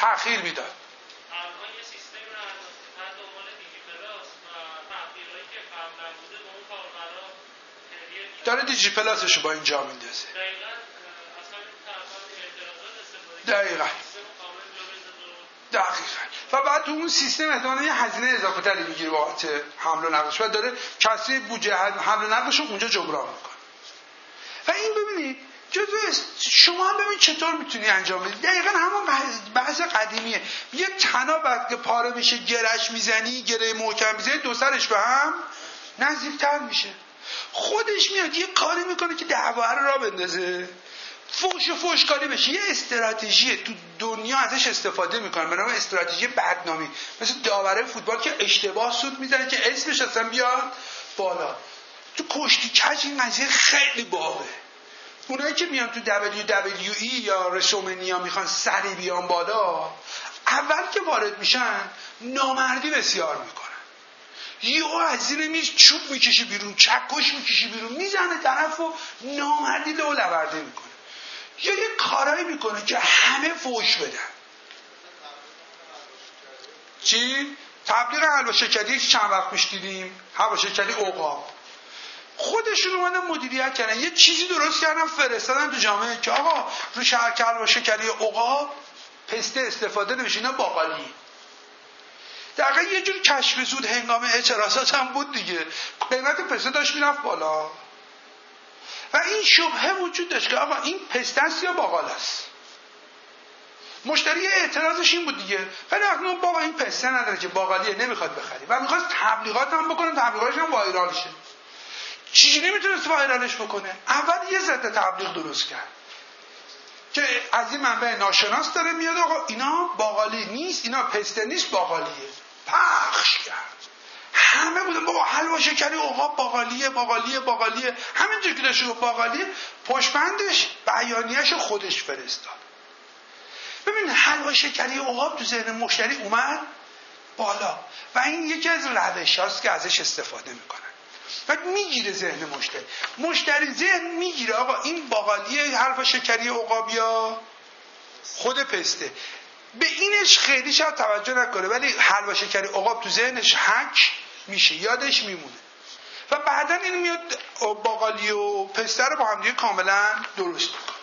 تأخیر میداد. داره دیجی پلاسشو با اینجا میندازه. دقیقاً دقیقاً و بعد تو اون سیستم احتمالاً یه هزینه اضافه تری میگیره بابت حمل و نقلش و داره کسری بودجه حمل و نقلش رو اونجا جبران میکنه. و این ببینید جزء شما هم ببین چطور میتونی انجام بدی. دقیقاً همون بحث قدیمیه. یه تناب وقتی که پاره میشه گرش میزنی، گره محکم میزنی، دو سرش به هم نزدیکتر میشه. خودش میاد یه کاری میکنه که دعوا رو راه بندازه، فوش و فوشکاری بشه. یه استراتژی تو دنیا ازش استفاده میکنن به نام استراتژی بدنامی، مثل داوره فوتبال که اشتباه سود میزنه که اسمش اصلا بیاد بالا. تو کشتی کج این قضیه خیلی بابه. اونایی که میان تو دبلیو دبلیو ای یا رسومنیا میخوان سری بیان بالا، اول که وارد میشن نامردی بسیار میکنن. یهو از زیر میز چوب میکشی بیرون، چکش میکشی بیرون، میزنه طرفو، نامردی لو لورده میکنه. یا یه کارایی میکنه که همه فوش بدن. چی؟ تبلیغ حلوا شکری که چند وقت پیش دیدیم، حلوا شکری عقاب. خودشون اومدن مدیریت کردن، یه چیزی درست کردن فرستادن تو جامعه که آقا رو شهر حلوا شکری عقاب پسته استفاده نمیشه، اینا باقالی. دقیقا یه جور کشف زود هنگام اعتراضات هم بود دیگه. قیمت پسته داشت میرفت بالا و این شبهه وجود داشت که آقا این پسته است یا باقال است. مشتری اعتراضش این بود دیگه، ولی اصلا بابا این پسته نداره که باقالیه، نمیخواد بخری و میخواست تبلیغات هم بکنه، تبلیغاتش هم وایرال شه. چیزی نمیتونست وایرالش بکنه. اول یه ضد تبلیغ درست کرد که از این منبع ناشناس داره میاد، آقا اینا باقالی نیست، اینا پسته نیست، باقالیه. پخش کرد. همه بودن بابا حلوا شکری عقاب باقالیه باقالیه باقالیه. همینجور که داشت باقالیه، پشتبندش بیانیه‌اش خودش فرستاد. ببین حلوا شکری عقاب تو ذهن مشتری اومد بالا و این یکی از روش‌هاست که ازش استفاده میکنن. بعد میگیره ذهن مشتری. مشتری ذهن میگیره آقا این باقالیه حلوا شکری عقاب یا خود پسته. به اینش خیلی شاید توجه نکنه، ولی حلوا شکری عقاب تو ذهنش حک میشه، یادش میمونه و بعدن این میاد باقالی و پسته رو با هم دیگه کاملا درست میکنه.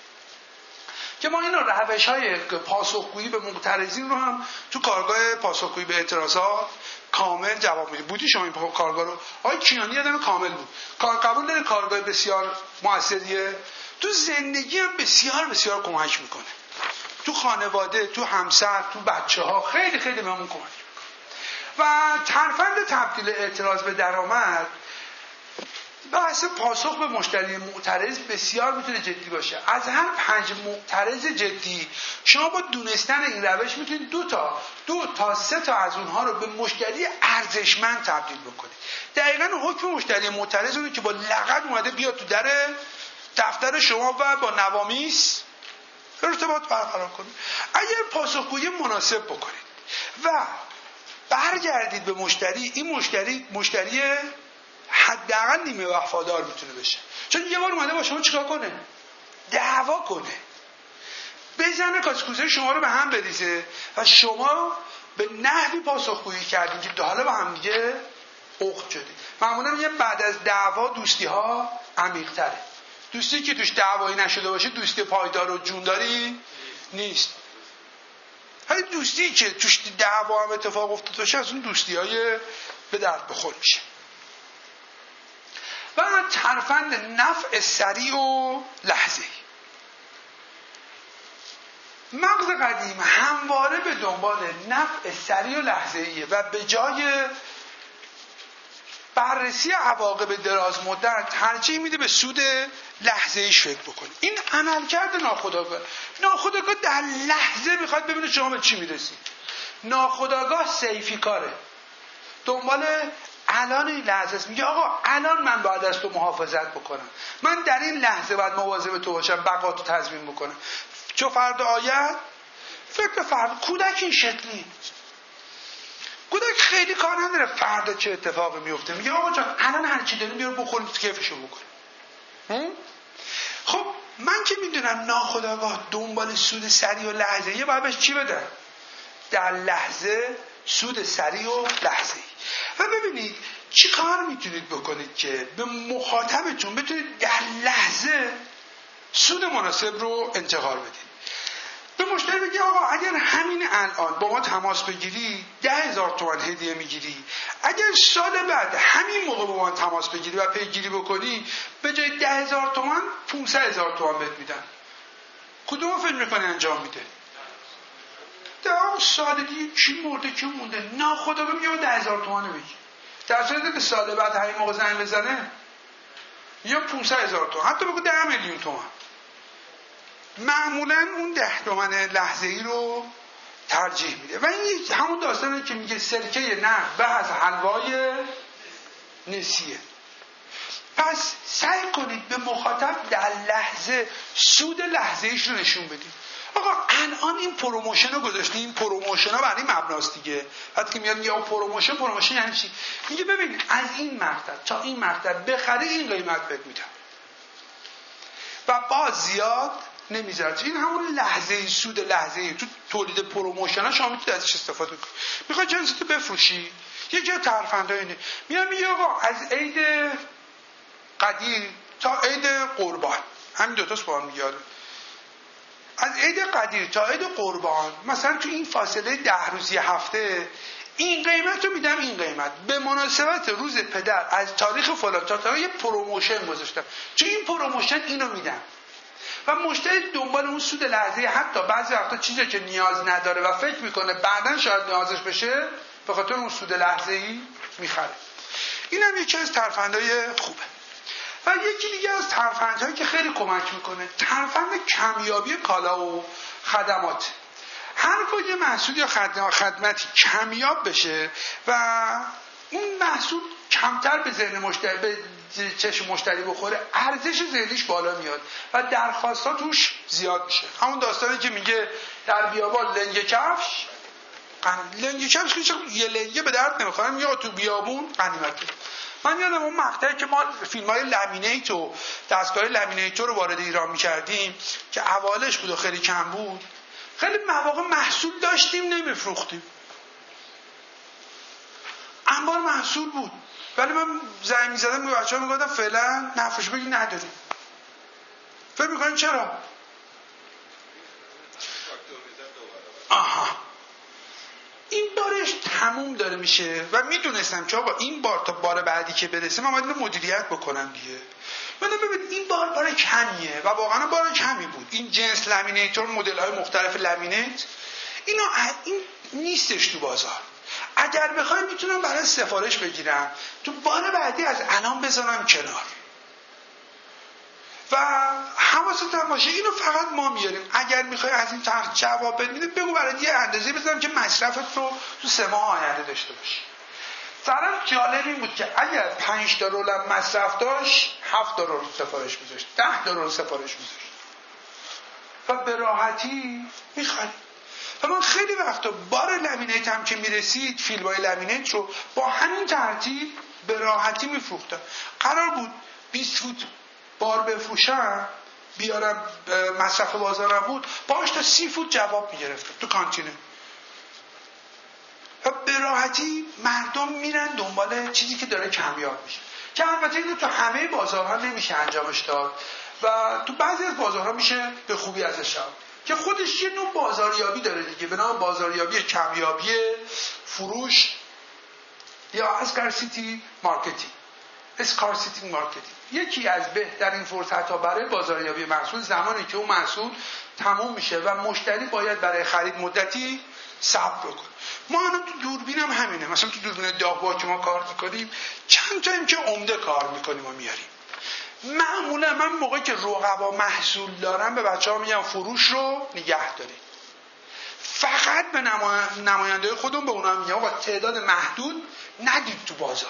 که ما این روش‌های پاسخگویی به معترضین رو هم تو کارگاه پاسخگویی به اعتراضات کامل جواب میدیم. بودی شما این کارگاه رو؟ آقای کیانی آدم کامل بود. کار قبول داره، کارگاه بسیار موثریه، تو زندگی هم بسیار بسیار کمک میکنه، تو خانواده، تو همسر، تو بچه ها خیلی خیلی بهمون کمک میکنه. و ترفند تبدیل اعتراض به درآمد، بحث پاسخ به مشتری معترض بسیار میتونه جدی باشه. از هر پنج معترض جدی شما با دونستن این روش میتونید دو تا دو تا سه تا از اونها رو به مشتری ارزشمند تبدیل بکنید. دقیقاً حکم مشتری معترض اونه که با لغت اومده بیاد تو در دفتر شما و با نوامیس ارتباط برقرار کنید. اگر پاسخگویی مناسب بکنید و برگردید به مشتری، این مشتری مشتری حداقل نیمه وفادار میتونه بشه. چون یه بار اومده با شما چیکار کنه؟ دعوا کنه، بزنه کاسکوزه شما رو به هم بریزه و شما به نحوی پاسخگویی کردین که حالا با هم دیگه عقد شدید. معمولا میگه بعد از دعوا دوستی ها عمیق تره. دوستی که توش دعوایی نشده باشه دوستی پایدار و جونداری نیست. ولی دوستی که توش دعوا هم اتفاق افتاده باشه از اون دوستی های به درد بخور میشه. و ترفند نفع سریع و لحظه‌ای. مغز قدیم همواره به دنبال نفع سریع و لحظه‌ایه و به جای بررسی عواقب دراز مدت ترجیح میده به سود لحظه‌ایش فکر بکنه. این عملکرد ناخودآگاه. ناخودآگاه در لحظه میخواد ببینه شما به چی میرسید. ناخودآگاه سیفی کاره، دنبال الان این لحظه است. میگه آقا الان من باید از تو محافظت بکنم، من در این لحظه باید مواظب تو باشم، بقا تو تضمین بکنم. چو فردا آید فکر فردا. کودک این شکلی، کودک خیلی کار نداره فردا چه اتفاقی میفته. میگه آقا جان الان هر چی داریم بیار بخوریم کیفشو بکنیم. خب من که میدونم ناخودآگاه دنبال سود سریع و لحظه‌ای باید بهش چی بدم؟ در لحظه سود سریع و لحظه‌ای. و ببینید چی کار میتونید بکنید که به مخاطبتون بتونید در لحظه سود مناسب رو انتقال بدید. به مشتری بگی آقا اگر همین الان با ما تماس بگیری ده هزار تومان هدیه میگیری، اگر سال بعد همین موقع با ما تماس بگیری و پیگیری بکنی به جای ده هزار تومان پونصد هزار تومان بهت میدن. کدوم فکر میکنی انجام میده؟ ده سال دیگه کی مرده کی مونده، ناخودآگاه میگه ده هزار تومان بگی، در صورتی که سال بعد همین موقع زنگ بزنه یا پونصد هزار تومان، حتی بگو ده میلیون تومان، معمولا اون ده تومن لحظه ای رو ترجیح میده. و این همون داستانه که میگه سرکه نه به از حلوای نسیه. پس سعی کنید به مخاطب در لحظه سود لحظه ایش رو نشون بدید. آقا الان این پروموشن رو گذاشتیم، این پروموشن ها برای مبناست دیگه. وقتی که میاد یا پروموشن پروموشن یعنی چی؟ میگه ببین از این مقطع تا این مقطع بخری این قیمت بهت میدم و باز زیاد نمیذاره. این همون لحظه ای سود لحظه ای تو تولید پروموشن ها شما میتونید ازش استفاده کنید. میخوای جنستو بفروشی یه جا ترفنده اینه میاد میگه آقا از عید قدیر تا عید قربان، همین دوتاست با هم میگه، از عید قدیر تا عید قربان مثلا تو این فاصله ده روز یه هفته این قیمت رو میدم، این قیمت به مناسبت روز پدر از تاریخ فلان تا تاریخ یه پروموشن گذاشتم، تو این پروموشن اینو میدم و مشتری دنبال اون سود لحظه، حتی بعضی وقتا چیزی که نیاز نداره و فکر میکنه بعدن شاید نیازش بشه به خاطر اون سود لحظه ای میخره. این هم یکی از ترفندهای خوبه. و یکی دیگه از ترفندهایی که خیلی کمک میکنه ترفند کمیابی کالا و خدمات. هر وقت یه محصول یا خدمتی کمیاب بشه و اون محصول کمتر به ذهن مشتری به چشم مشتری بخوره، ارزش ذهنیش بالا میاد و درخواستات توش زیاد میشه. همون داستانی که میگه در بیابان لنگ کفش لنگ کفش که یه لنگه به درد نمیخوره، میگه تو بیابون غنیمته. من یادم اون مقطعی که ما فیلم‌های لامینیت و دستگاه لامینیت رو وارد ایران می‌کردیم که اوالش بود و خیلی کم بود، خیلی مواقع محصول داشتیم نمیفروختیم، انبار محصول بود، ولی من زنگ می‌زدم به بچه‌ها میگفتم فعلا نفروش بگی نداریم. فکر می‌کنین چرا؟ آها این بارش تموم داره میشه و میدونستم که آقا این بار تا بار بعدی که برسه من باید اینو مدیریت بکنم دیگه. من ببین این بار بار کمیه و واقعا بار کمی بود. این جنس لامینیتور مدل های مختلف لامینیت اینا این نیستش تو بازار. اگر بخوایم میتونم برای سفارش بگیرم تو بار بعدی از الان بذارم کنار و حواستون باشه اینو فقط ما میاریم. اگر میخوای از این طرح جواب بدید بگو برای یه اندازه بذارم که مصرفت رو تو سه ماه آینده داشته باشی. طرف جالب این بود که اگر پنج تا رولم مصرف داشت هفت تا رول سفارش میذاشت، ده تا رول سفارش میذاشت و به راحتی میخرید. و من خیلی وقتا بار لامینیت هم که میرسید فیلمای لامینیت رو با همین ترتیب به راحتی میفروختم. قرار بود بیست فوت بار بفروشم بیارم مصرف بازارم بود باش تا سی فوت جواب میگرفتم تو کانتینه و به راحتی مردم میرن دنبال چیزی که داره کمیاب میشه، که البته اینو تو همه بازارها نمیشه انجامش داد و تو بعضی از بازارها میشه به خوبی ازش شد که خودش یه نوع بازاریابی داره دیگه به نام بازاریابی کمیابی فروش یا اسکارسیتی مارکتینگ. اسکارسیتی مارکتینگ یکی از بهترین فرصت‌ها برای بازاریابی محصول زمانی که اون محصول تموم میشه و مشتری باید برای خرید مدتی صبر بکنه. ما الان تو دوربین هم همینه، مثلا تو دوربین داغ‌ها که ما کار میکنیم چند تایم که عمده کار میکنیم و میاریم. معمولا من موقعی که رقبا محصول دارم به بچه‌ها میگم فروش رو نگه دارید، فقط به نماینده خودمون به اونها میگم آقا تعداد محدود ندید تو بازار،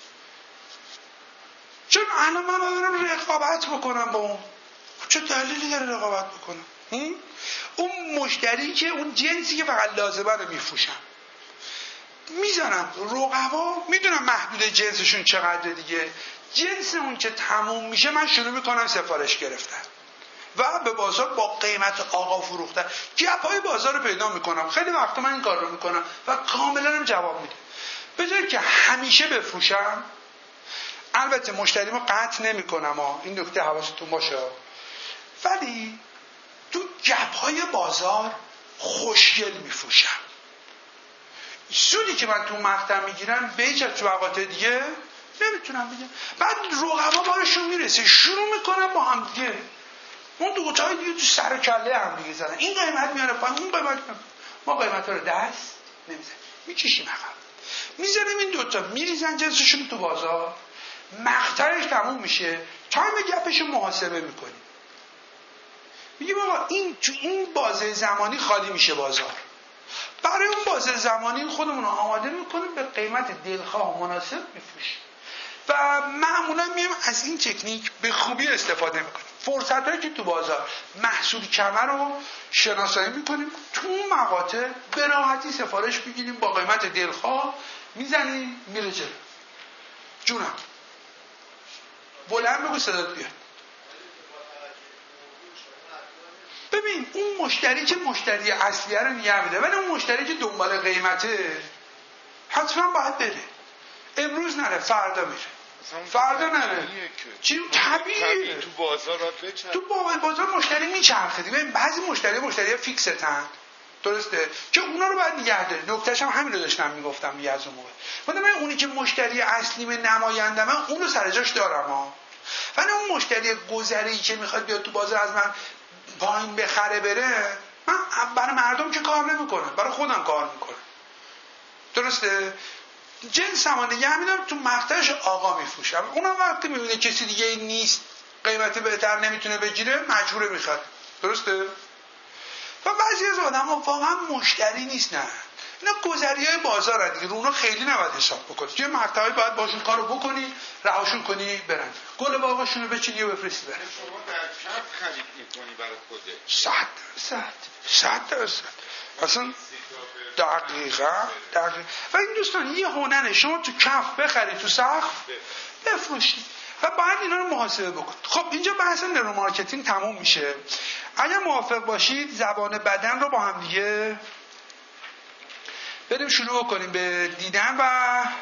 چون الان من دارم رقابت بکنم با اون. چه دلیلی داره رقابت بکنم؟ اون مشتری که اون جنسی که فقط لازمه رو میفروشم میزنم. رقبا میدونم محدود جنسشون چقدر دیگه، جنس اون که تموم میشه من شروع میکنم سفارش گرفتن و به بازار با قیمت آقا فروختن، گپ های بازار رو پیدا میکنم. خیلی وقتا من این کار رو میکنم و کاملا هم جواب میده. به جایی که همیشه بفروشم، البته مشتریمو قطع نمیکنم، این نکته حواستون باشه، ولی تو گپ های بازار خوشگل میفروشم. سودی که من تو مقطع میگیرم به هیچ تو مقاطع دیگه نمیتونم بگم. بعد رقبا بارشون میرسه، شروع میکنم با هم دیگه اون دو تای دیگه تو سر و کله هم دیگه زدن، این قیمت میاره پایین، اون قیمت میاره. ما قیمت رو دست نمیزنیم، میکشیم عقب، میذاریم این دوتا میریزن جنسشون تو بازار، مقطعش تموم میشه، تایم گپش رو محاسبه میکنیم، میگیم آقا این تو این بازه زمانی خالی میشه بازار، برای اون بازه زمانی خودمون رو آماده میکنیم، به قیمت دلخواه و مناسب میفروشیم و معمولا میایم از این تکنیک به خوبی استفاده میکنیم. فرصتایی که تو بازار محصول کمه رو شناسایی میکنیم، تو اون مقاطع به راحتی سفارش بگیریم، با قیمت دلخواه میزنیم میره جلو. جونم بلند بگو صدات بیاد. ببین اون مشتری که مشتری اصلیه رو نگه میده، ولی اون مشتری که دنبال قیمته حتما باید بره. امروز نره فردا میره، فردا نره چی طبیعیه. تو بازارات بچرخه، تو بازار مشتری میچرخه دیگه. بعضی مشتری مشتری فیکستن، درسته، که اونا رو باید نگه داری. نکتهش هم همین رو داشتم میگفتم دیگه از اون موقع. من اونی که مشتری اصلیم نماینده من اون رو سر جاش دارم ها، ولی اون مشتری گذری که میخواد بیاد تو بازار از من پایین بخره بره، من برای مردم که کار نمیکنم، برای خودم کار میکنم، درسته. جنس هم نگه میدم، تو مقطعش آقا میفروشم. اونم وقتی میبینه کسی دیگه نیست قیمت بهتر نمیتونه بگیره مجبوره میخواد، درسته. و بعضی از آدم ها واقعا مشتری نیست، نه اینا گذری های بازار هست دیگه، رو اونا خیلی نباید حساب بکنی. یه مقطعی باید باشون کارو بکنی، رهاشون کنی برن، گل باغشون رو بچینی و بفرستی برن. شما در کف خرید میکنی برای خودت؟ صد درصد صد درصد اصلا دقیقا دقیقا. و این دوستان یه هنره، شما تو کف بخری، تو سقف بفروشی و بعد اینا رو محاسبه بکن. خب اینجا بحث نرو مارکتینگ تموم میشه. اگر موافق باشید زبان بدن رو با هم دیگه بریم شروع کنیم به دیدن و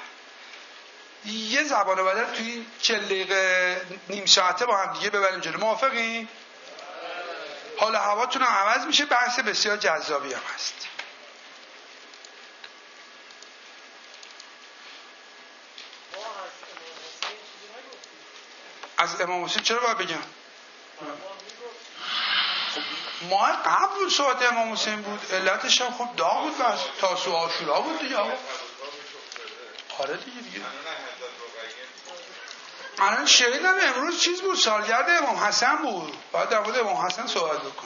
یه زبان بدن توی چهل دقیقه نیم ساعته با هم دیگه ببریم جلو. موافقین؟ حالا هواتون هم عوض میشه، بحث بسیار جذابی هم هست. از امام حسین چرا باید بگم؟ خب ماه قبل بود صحبت امام حسین بود، علتش هم خب داغ بود و تاسوعا و عاشورا بود دیگه. آره دیگه دیگه الان شنیدم امروز چیز بود، سالگرد امام حسن بود، باید در مورد امام حسن صحبت بکن.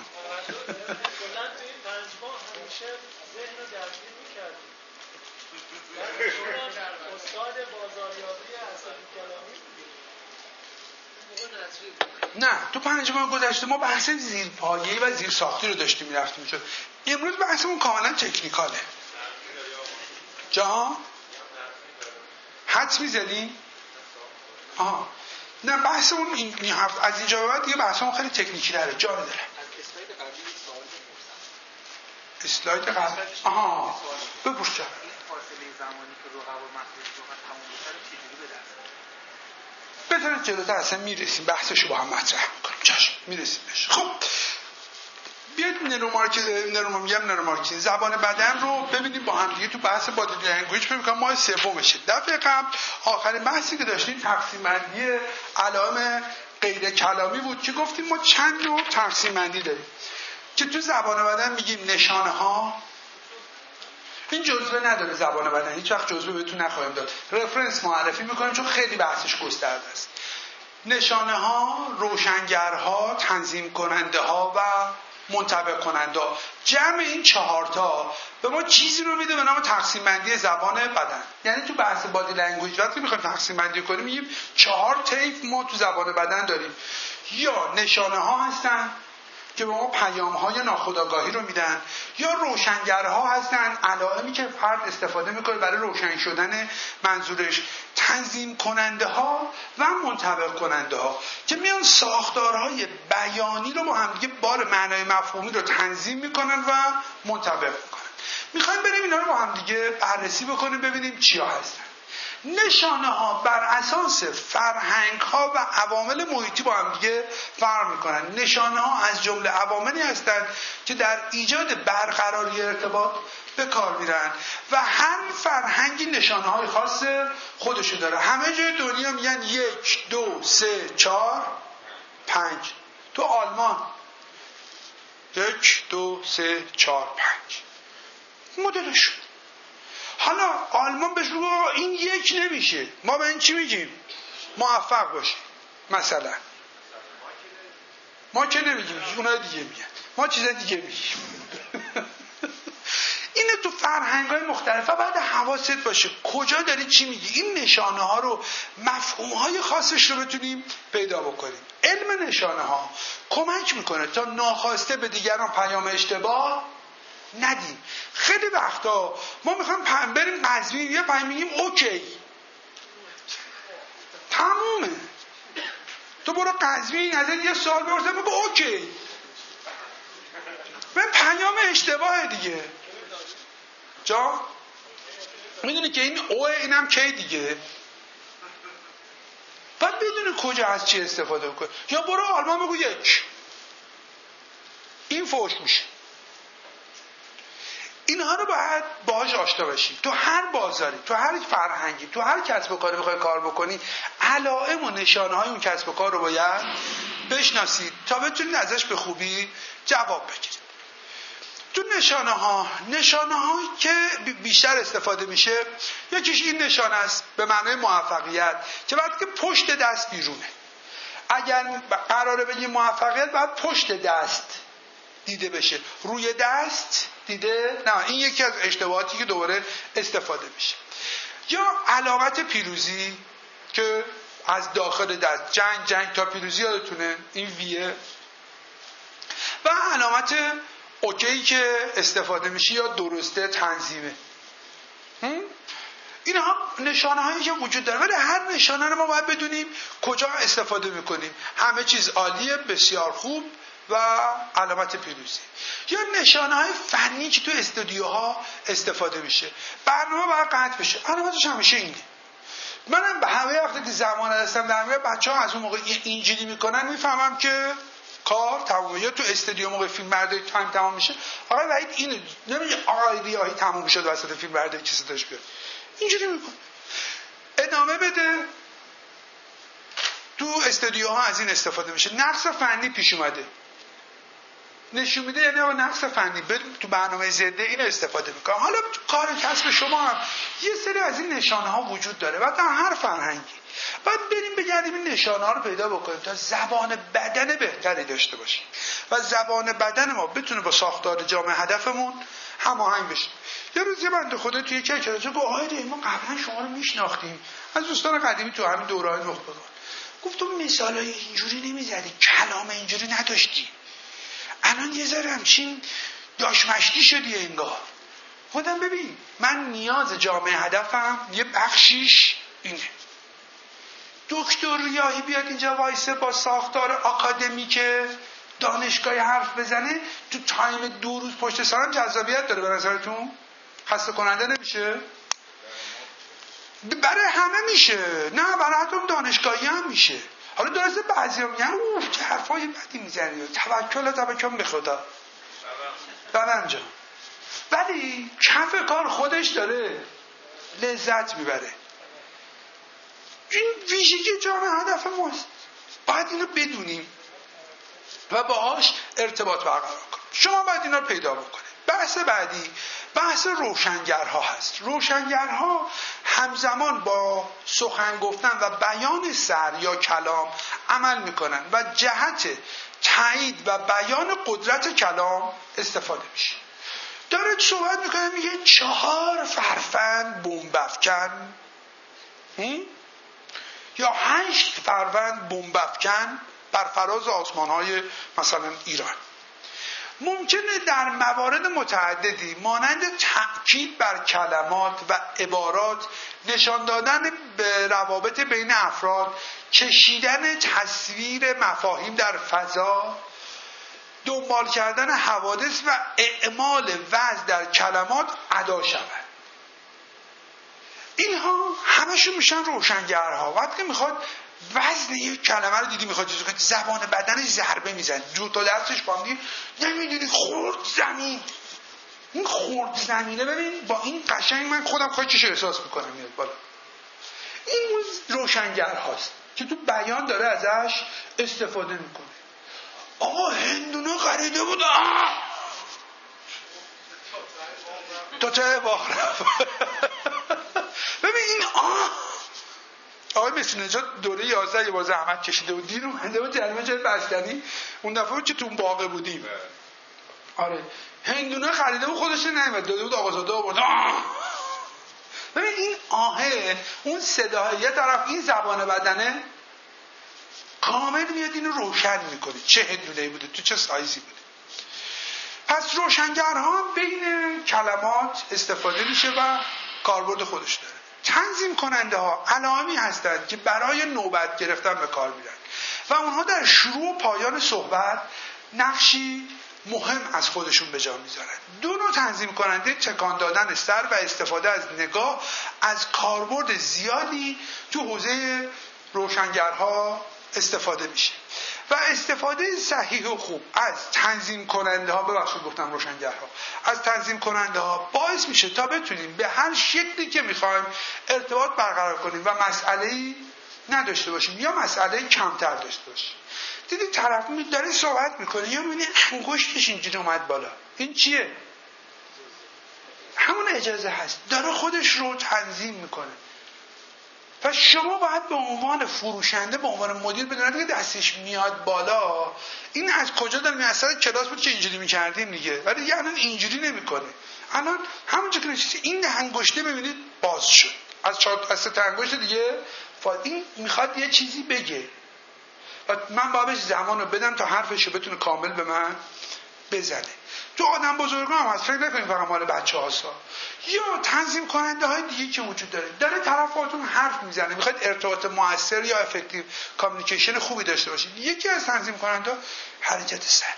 نه تو پنج ماه گذشته ما بحث زیر پایه‌ای و زیر ساختی رو داشتیم می‌رفتیم شد. امروز بحثمون کاملا تکنیکاله. جا حدس می‌زدین؟ آها نه بحثمون این این هفته از اینجا به بعد دیگه بحثمون خیلی تکنیکی داره. جا داره. اسلاید قبل آها بپرس جا. زمانی که رقبا محدود شدن تموم بشه چجوری به دست بذارید جلوتر اصلا میرسیم بحثشو با هم مطرح میکنیم. چشم میرسیم بهش. خب بیاید نرو مارکتینگ نرو میگم نرو مارکتینگ زبان بدن رو ببینیم با هم دیگه تو بحث بادی لنگویج. فکر می‌کنم ماه سومشه. دفعه قبل آخرین بحثی که داشتیم تقسیم بندی علائم غیر کلامی بود که گفتیم ما چند نوع تقسیم بندی داریم که تو زبان بدن میگیم نشانه ها. این جزوه نداره زبان بدن، هیچ وقت جزوه بهتون نخواهیم داد، رفرنس معرفی میکنیم چون خیلی بحثش گسترده است. نشانه ها، روشنگرها، تنظیم کننده ها و منطبق کننده ها. جمع این چهارتا به ما چیزی رو میده به نام تقسیم بندی زبان بدن. یعنی تو بحث بادی لنگویج وقتی میخوایم تقسیم بندی کنیم میگیم چهار طیف ما تو زبان بدن داریم، یا نشانه ها هستن، که به ما پیام‌های ناخودآگاهی رو میدن، یا روشنگرها هستن، علائمی که فرد استفاده میکنه برای روشن شدن منظورش، تنظیم کننده ها و منطبق کننده ها که میان ساختارهای بیانی رو با هم دیگه بار معنای مفهومی رو تنظیم میکنن و منطبق میکنن. میخوایم بریم اینا رو با هم دیگه بررسی بکنیم ببینیم چیا هستن. نشانه ها بر اساس فرهنگ ها و عوامل محیطی با هم دیگه فرق میکنن. نشانه ها از جمله عواملی هستند که در ایجاد برقراری ارتباط به کار میرن و هر فرهنگی نشانه های خاص خودشو داره. همه جای دنیا میگن یک دو سه چهار پنج. تو آلمان یک دو سه چهار پنج مدلشون. حالا آلمان بهش رو این یک نمیشه، ما به این چی میگیم؟ موفق باشیم. مثلا ما که نمیگیم، اونا دیگه میگن، ما چیز دیگه میگیم. اینه تو فرهنگ‌های مختلف و بعد حواست باشه کجا داری چی میگی. این نشانه ها رو، مفهوم های خاصش رو بتونیم پیدا بکنیم. علم نشانه ها کمک میکنه تا ناخواسته به دیگران پیام اشتباه ندیم. خیلی وقتا ما میخوایم بریم قزوین یه پیام میگیم اوکی تمومه. تو برو قزوین ازت یه سوال بپرسه بگو اوکی، به پیام اشتباه دیگه. جا میدونی که این اوه اینم کی دیگه، باید بدونی کجا از چی استفاده بکنی. یا برو آلمان بگو یک، این فوش میشه. اینها رو باید باهاش آشنا باشیم. تو هر بازاری، تو هر فرهنگی، تو هر کسب و کاری بخوای کار بکنی، علائم و نشانه های اون کسب و کار رو باید بشناسید تا بتونید ازش به خوبی جواب بگیرید. تو نشانه ها، نشانه هایی که بیشتر استفاده میشه، یکیش این نشانه است به معنای موفقیت که وقتی که پشت دست بیرونه. اگر قراره بگیم موفقیت باید پشت دست دیده بشه، روی دست دیده نه. این یکی از اشتباهاتی که دوباره استفاده میشه. یا علامت پیروزی که از داخل دست، جنگ جنگ تا پیروزی، یادتونه این ویه. و علامت اوکی که استفاده میشه یا درسته، تنظیمه. اینها نشانه هایی که وجود داره، ولی هر نشانه رو ما باید بدونیم کجا استفاده میکنیم. همه چیز عالیه، بسیار خوب و علامت پیروزی. یا نشانه های فنی که تو استودیوها استفاده میشه. برنامه باید قطع بشه، علامتش همیشه اینه. منم به همه وقتی که زمان هستم در میاد بچه ها از اون موقع اینجوری میکنن میفهمم که کار تمومه. یا تو استودیو موقع فیلم برداری تایم تمام میشه، آقای وحید اینو نمیگه آقای ریاحی تموم شد وسط فیلم برداری کسی داشت بیاد، اینجوری میکنه. ادامه بده. تو استودیوها از این استفاده میشه. نقص فنی پیش اومده، نشون میده یعنی با نقص فنی تو برنامه زنده این استفاده میکنه. حالا کار کسب شما هم یه سری از این نشانه ها وجود داره و در هر فرهنگی باید بریم بگردیم این نشانه ها رو پیدا بکنیم تا زبان بدن بهتری داشته باشیم و زبان بدن ما بتونه با ساختار جامعه هدفمون هماهنگ بشه. یه روز یه بنده خدا توی یک کلاس گفت آقای ما قبلا شما رو میشناختیم از دوستان قدیمی تو همین دوره‌های نخبگان. گفت تو مثالای اینجوری نمیزدی، کلام اینجوری نداشتی، الان یه ذره همچین داشمشتی شدی انگار. خودم ببین من نیاز جامعه هدفم یه بخشیش اینه. دکتر ریاحی بیاد اینجا وایسه با ساختار آکادمیک دانشگاهی حرف بزنه تو تایم دو روز پشت سرم جذابیت داره به نظرتون؟ خسته کننده نمیشه؟ برای همه میشه، نه برای حتی دانشگاهی هم میشه. حالا درسته بعضی هم میگن اوه که حرفای بدی میزنی، توکل توکل به خدا بابا جان، ولی کف کار خودش داره لذت میبره. این ویژگی جامعه هدف ماست، باید اینو بدونیم و باهاش ارتباط برقرار کنیم. شما باید اینا رو پیدا بکنید. بحث بعدی بحث روشنگرها هست. روشنگرها همزمان با سخن گفتن و بیان سر یا کلام عمل میکنن و جهت تایید و بیان قدرت کلام استفاده میشه. داره صحبت میکنه میگه چهار فرفند بمبافکن یا هشت فروند بمبافکن بر فراز آسمان‌های مثلا ایران. ممکنه در موارد متعددی مانند تأکید بر کلمات و عبارات، نشان دادن به روابط بین افراد، کشیدن تصویر مفاهیم در فضا، دنبال کردن حوادث و اعمال وزن در کلمات ادا شود. اینها همشون میشن روشنگرها. وقتی میخواد وزن یک کلمه رو دیدی میخواد چیزی کنه، زبان بدنش ضربه میزن، دو تا دستش با هم نمیدونی خورد زمین. این خورد زمینه ببین با این قشنگ من خودم خواهی چیش احساس میکنم میاد بالا. این روشنگر هاست که تو بیان داره ازش استفاده میکنه. آقا هندونه خریده بود تا ته باغ رفت. ببین این آه آقای مسی نجات دوره یازده یه با زحمت کشیده بود، دیر اومده بود جریمه جای بستنی اون دفعه بود که تو اون باغه بودیم. آره هندونه خریده بود خودش نمیاد داده بود آقازاده آورد. ببین این آهه اون صداه یه طرف این زبان بدنه کامل میاد اینو روشن میکنه چه هندونه‌ای بوده تو چه سایزی بوده. پس روشنگرها بین کلمات استفاده میشه و کاربرد خودش داره. تنظیم کننده ها علائمی هستند که برای نوبت گرفتن به کار میرن و اونها در شروع و پایان صحبت نقشی مهم از خودشون به جا میذارن. دو نوع تنظیم کننده تکان دادن سر و استفاده از نگاه از کاربرد زیادی تو حوزه روشنگرها استفاده میشه و استفاده صحیح و خوب از تنظیم کننده ها، ببخشید گفتم روشنگرها، از تنظیم کننده ها باعث میشه تا بتونیم به هر شکلی که میخوایم ارتباط برقرار کنیم و مسئله‌ای نداشته باشیم یا مسئله کمتر داشته باشیم. دیدی طرف داره صحبت میکنه یا میبینی انگشتش اینجوری اومد بالا، این چیه؟ همون اجازه هست، داره خودش رو تنظیم میکنه. و شما باید به عنوان فروشنده، به عنوان مدیر بدونید که دستش میاد بالا این از کجا داره میاد. اصلا کلاس بود که اینجوری میکردیم دیگه، ولی دیگه الان اینجوری نمیکنه. الان همونجا که نشستی این انگشته ببینید باز شد، از چهار از سه انگشت دیگه فاید. این میخواد یه چیزی بگه و من باید بهش زمان رو بدم تا حرفش رو بتونه کامل به من بزنه. تو آدم بزرگان هم هست، فکر نکنید فقط مال بچه هاستا. یا تنظیم کننده های دیگه که وجود داره، داره طرفاتون حرف میزنه، میخواید ارتباط موثر یا افکتیو کامیونیکیشن خوبی داشته باشید. یکی از تنظیم کننده ها حرکت سره.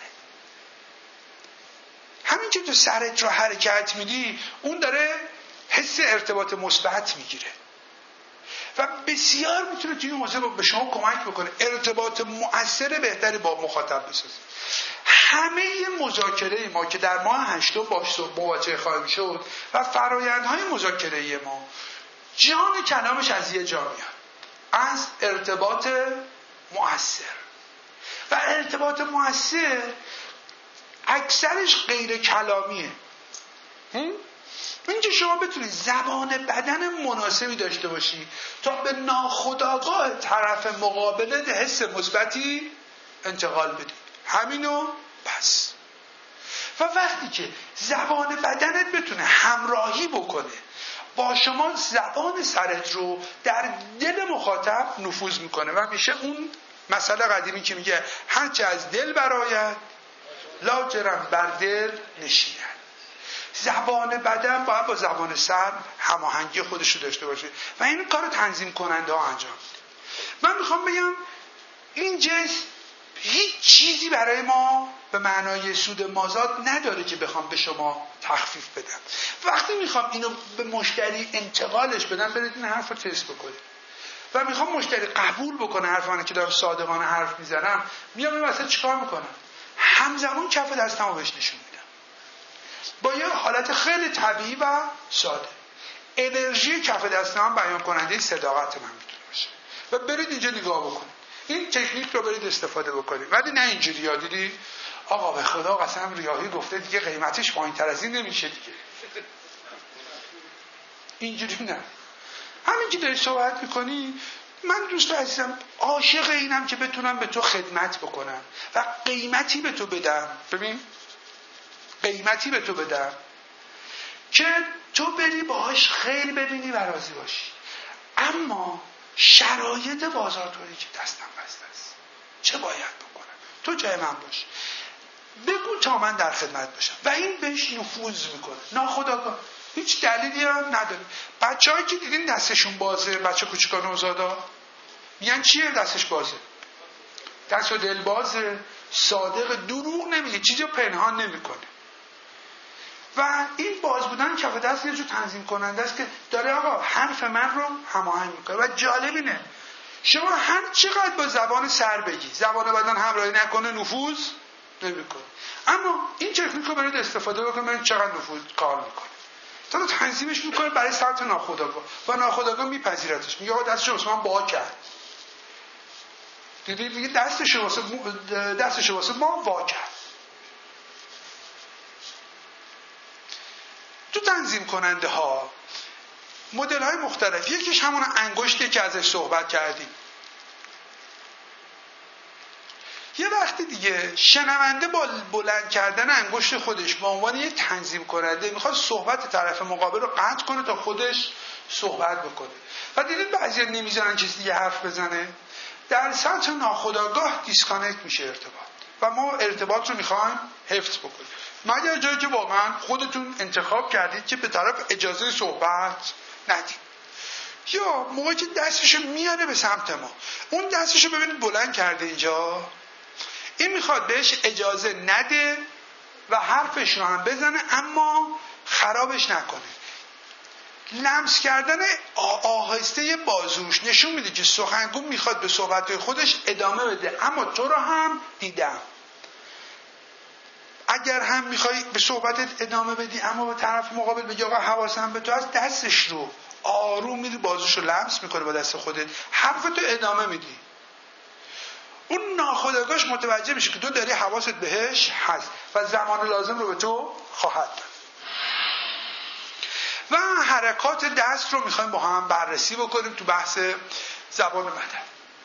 همین که تو سرت رو حرکت میدی اون داره حس ارتباط مثبت میگیره و بسیار میتونه توی این حوزه به شما کمک بکنه ارتباط مؤثر بهتری با مخاطب بسازید. همه مذاکره ما که در ماه هشتم باش مواجه خواهیم شد و فرآیندهای مذاکره ما جان کلامش از یه جا میاد، از ارتباط مؤثر. و ارتباط مؤثر اکثرش غیر کلامیه. اینکه شما بتونید زبان بدن مناسبی داشته باشی تا به ناخودآگاه طرف مقابل حس مثبتی انتقال بدید، همینو بس. و وقتی که زبان بدنت بتونه همراهی بکنه با شما، زبان سرت رو در دل مخاطب نفوذ میکنه و میشه اون مسئله قدیمی که میگه هرچه از دل برآید لاجرم بر دل نشیند. زبان بدن باید با زبان سر هماهنگی خودش رو داشته باشه و این کار تنظیم کننده ها انجام میده. من میخوام بگم این جنس هیچ چیزی برای ما به معنای سود مازاد نداره که بخوام به شما تخفیف بدم. وقتی میخوام اینو به مشتری انتقالش بدم، برید این حرف رو تست بکنید و میخوام مشتری قبول بکنه حرف من که دارم صادقانه حرف میزنم، میام این واسه چیکار میکنم؟ همزمان کف دستمو بهش نشون میدم با یه حالت خیلی طبیعی و ساده. انرژی کف دستم بیان کننده صداقت من میتونه باشه و برید اینجا نگاه بکنید، این تکنیک رو برید استفاده بکنید. ولی نه اینجوری ها دیدی آقا به خدا قسم ریاحی گفته دیگه قیمتش پایین‌تر از این نمیشه دیگه، اینجوری نه. همین که داری صحبت میکنی، من دوست عزیزم عاشق اینم که بتونم به تو خدمت بکنم و قیمتی به تو بدم. ببین قیمتی به تو بدم که تو بری باهاش خیلی ببینی و راضی باشی، اما شرایط بازار طوری که دستم بسته است، چه باید بکنم؟ تو جای من باش. بگو تا من در خدمت باشم. و این بهش نفوذ میکنه ناخودآگاه، هیچ دلیلی هم نداره. بچه‌هایی که دیدین دستشون بازه، بچه کوچیکا نوزادا، میگن چیه دستش بازه؟ دست و دل بازه، صادق، دروغ نمیگه، چیزی رو پنهان نمیکنه. و این باز بودن کف دست یه جور تنظیم کننده است که داره آقا حرف من رو هماهنگ میکنه. و جالب اینه شما هر چقدر با زبان سر بگی، زبان بدن همراهی نکنه، نفوذ نمیکنه. اما این تکنیک رو برید استفاده بکنید، من چقدر نفوذ کار میکنه. تا تنظیمش میکنه برای سطح ناخودآگاه و ناخودآگاه میپذیرتش، میگه آقا دستش واسه من وا کرد. دیدی میگه دستش واسه دستش واسه ما وا کرد. تو تنظیم کننده ها مدل های مختلف، یکیش همون انگشته که ازش صحبت کردیم. یه وقتی دیگه شنونده با بلند کردن انگشت خودش به عنوان یه تنظیم کننده میخواد صحبت طرف مقابل رو قطع کنه تا خودش صحبت بکنه. و دیدید بعضیا نمیذارن کسی دیگه حرف بزنه. در سطح ناخودآگاه دیسکانکت میشه ارتباط و ما ارتباط رو میخوایم حفظ بکنیم، مگر جایی که واقعا خودتون انتخاب کردید که به طرف اجازه صحبت ندید. یا موقعی که دستشو میاره به سمت ما، اون دستشو ببینید بلند کرده اینجا، این میخواد بهش اجازه نده و حرفش رو هم بزنه اما خرابش نکنه. لمس کردن آهسته بازوش نشون میده که سخنگو میخواد به صحبتهای خودش ادامه بده، اما تو رو هم دیدم. اگر هم میخوای به صحبتت ادامه بدی اما به طرف مقابل بگی آقا حواسم به تو، از دستش رو آروم میری بازوش رو لمس میکنه با دست خودت، حرفتو ادامه میدی. اون ناخودآگاهش متوجه میشه که تو داری حواست بهش هست و زمان لازم رو به تو خواهد داد. و حرکات دست رو میخوایم با هم بررسی بکنیم تو بحث زبان بدن.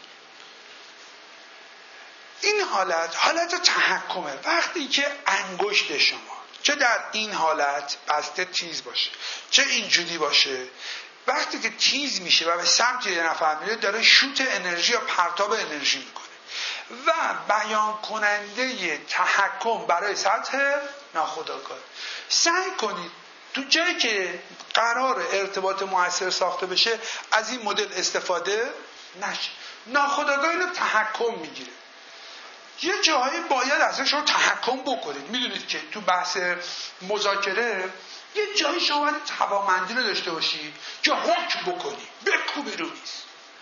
این حالت حالت تحکمه. وقتی که انگشت شما چه در این حالت بسته تیز باشه چه اینجوری باشه، وقتی که تیز میشه و به سمت یه نفر میره، داره شوت انرژی یا پرتاب انرژی میکنه و بیان کننده تحکم برای سطح ناخودآگاه. سعی کنید تو جایی که قرار ارتباط مؤثر ساخته بشه از این مدل استفاده نشه. ناخودآگاه اینو تحکم میگیره. یه جایی باید ازش رو تحکم بکنید. میدونید که تو بحث مذاکره یه جایی شما باید توانمندی رو داشته باشی که حکم بکنی، بکوبی رو میز.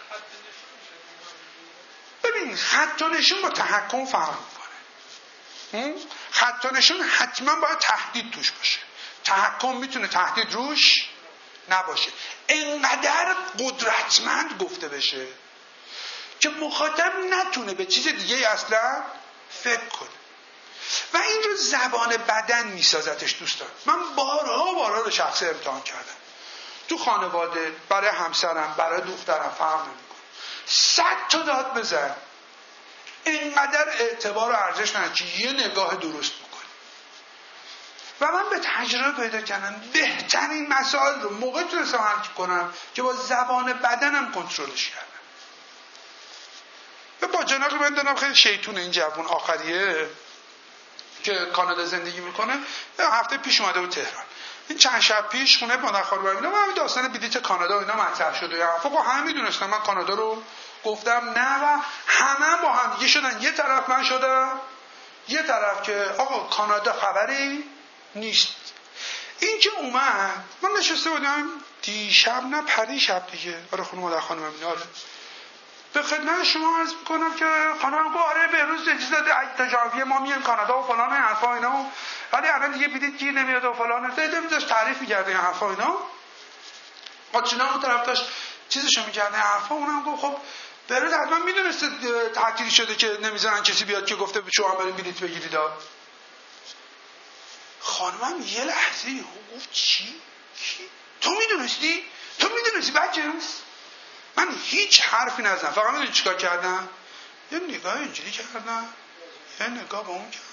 ببین خط و نشون با تحکم فرق میکنه. خط و نشون حتما باید تهدید توش باشه، تحکم میتونه تهدید روش نباشه. اینقدر قدرتمند گفته بشه که مخاطب نتونه به چیز دیگه اصلا فکر کنه و این رو زبان بدن میسازتش. دوستان من بارها بارها رو شخصه امتحان کردم تو خانواده، برای همسرم، برای دخترم، فرق نمیکنه. صد تا داد بزن اینقدر اعتبار و ارزش نداره که یه نگاه درست بکنی. و من به تجربه پیدا کردم بهترین مسائل رو موقع تونستم حل کنم که با زبان بدنم کنترلش کردم. و با جناق من دارم خیلی شیطون این جوون آخریه که کانادا زندگی میکنه، هفته پیش اومده بود تهران. این چند شب پیش خونه مادر خانواده‌ام اینا، من داستان بلیط کانادا و اینا مطرح شد و فوق همه میدونستم من کانادا رو گفتم نه و همه با هم دیگه شدن. یه طرف من شدم، یه طرف که آقا کانادا خبری نیست. این که اومد من نشسته بودم دیشب نه پری شب دیگه برای خونه مادر خانواده‌ام اینا به خدمت شما عرض میکنم که خانم گفت آره بهروز اجازه داده تا ژانویه ما میایم کانادا و فلان و حرفا اینا، ولی الان دیگه بلیط گیر نمیاد و فلان. دیگه میذاش تعریف می‌کرد این حرفا اینا. قاچینا اون طرف داشت چیزشو می‌کرد حرفا، اونم گفت خب بهروز حتما میدونسته تعطیلی شده که نمیذارن کسی بیاد که گفته شما بریم بلیط بگیرید. خانمم یه لحظه گفت چی؟ کی؟ تو میدونستی؟ تو میدونستی بچه‌روز؟ من هیچ حرفی نزدم، فقط میدونی چیکار کردم؟ یه نگاه اینجوری کردم، یه نگاه به اون کردم،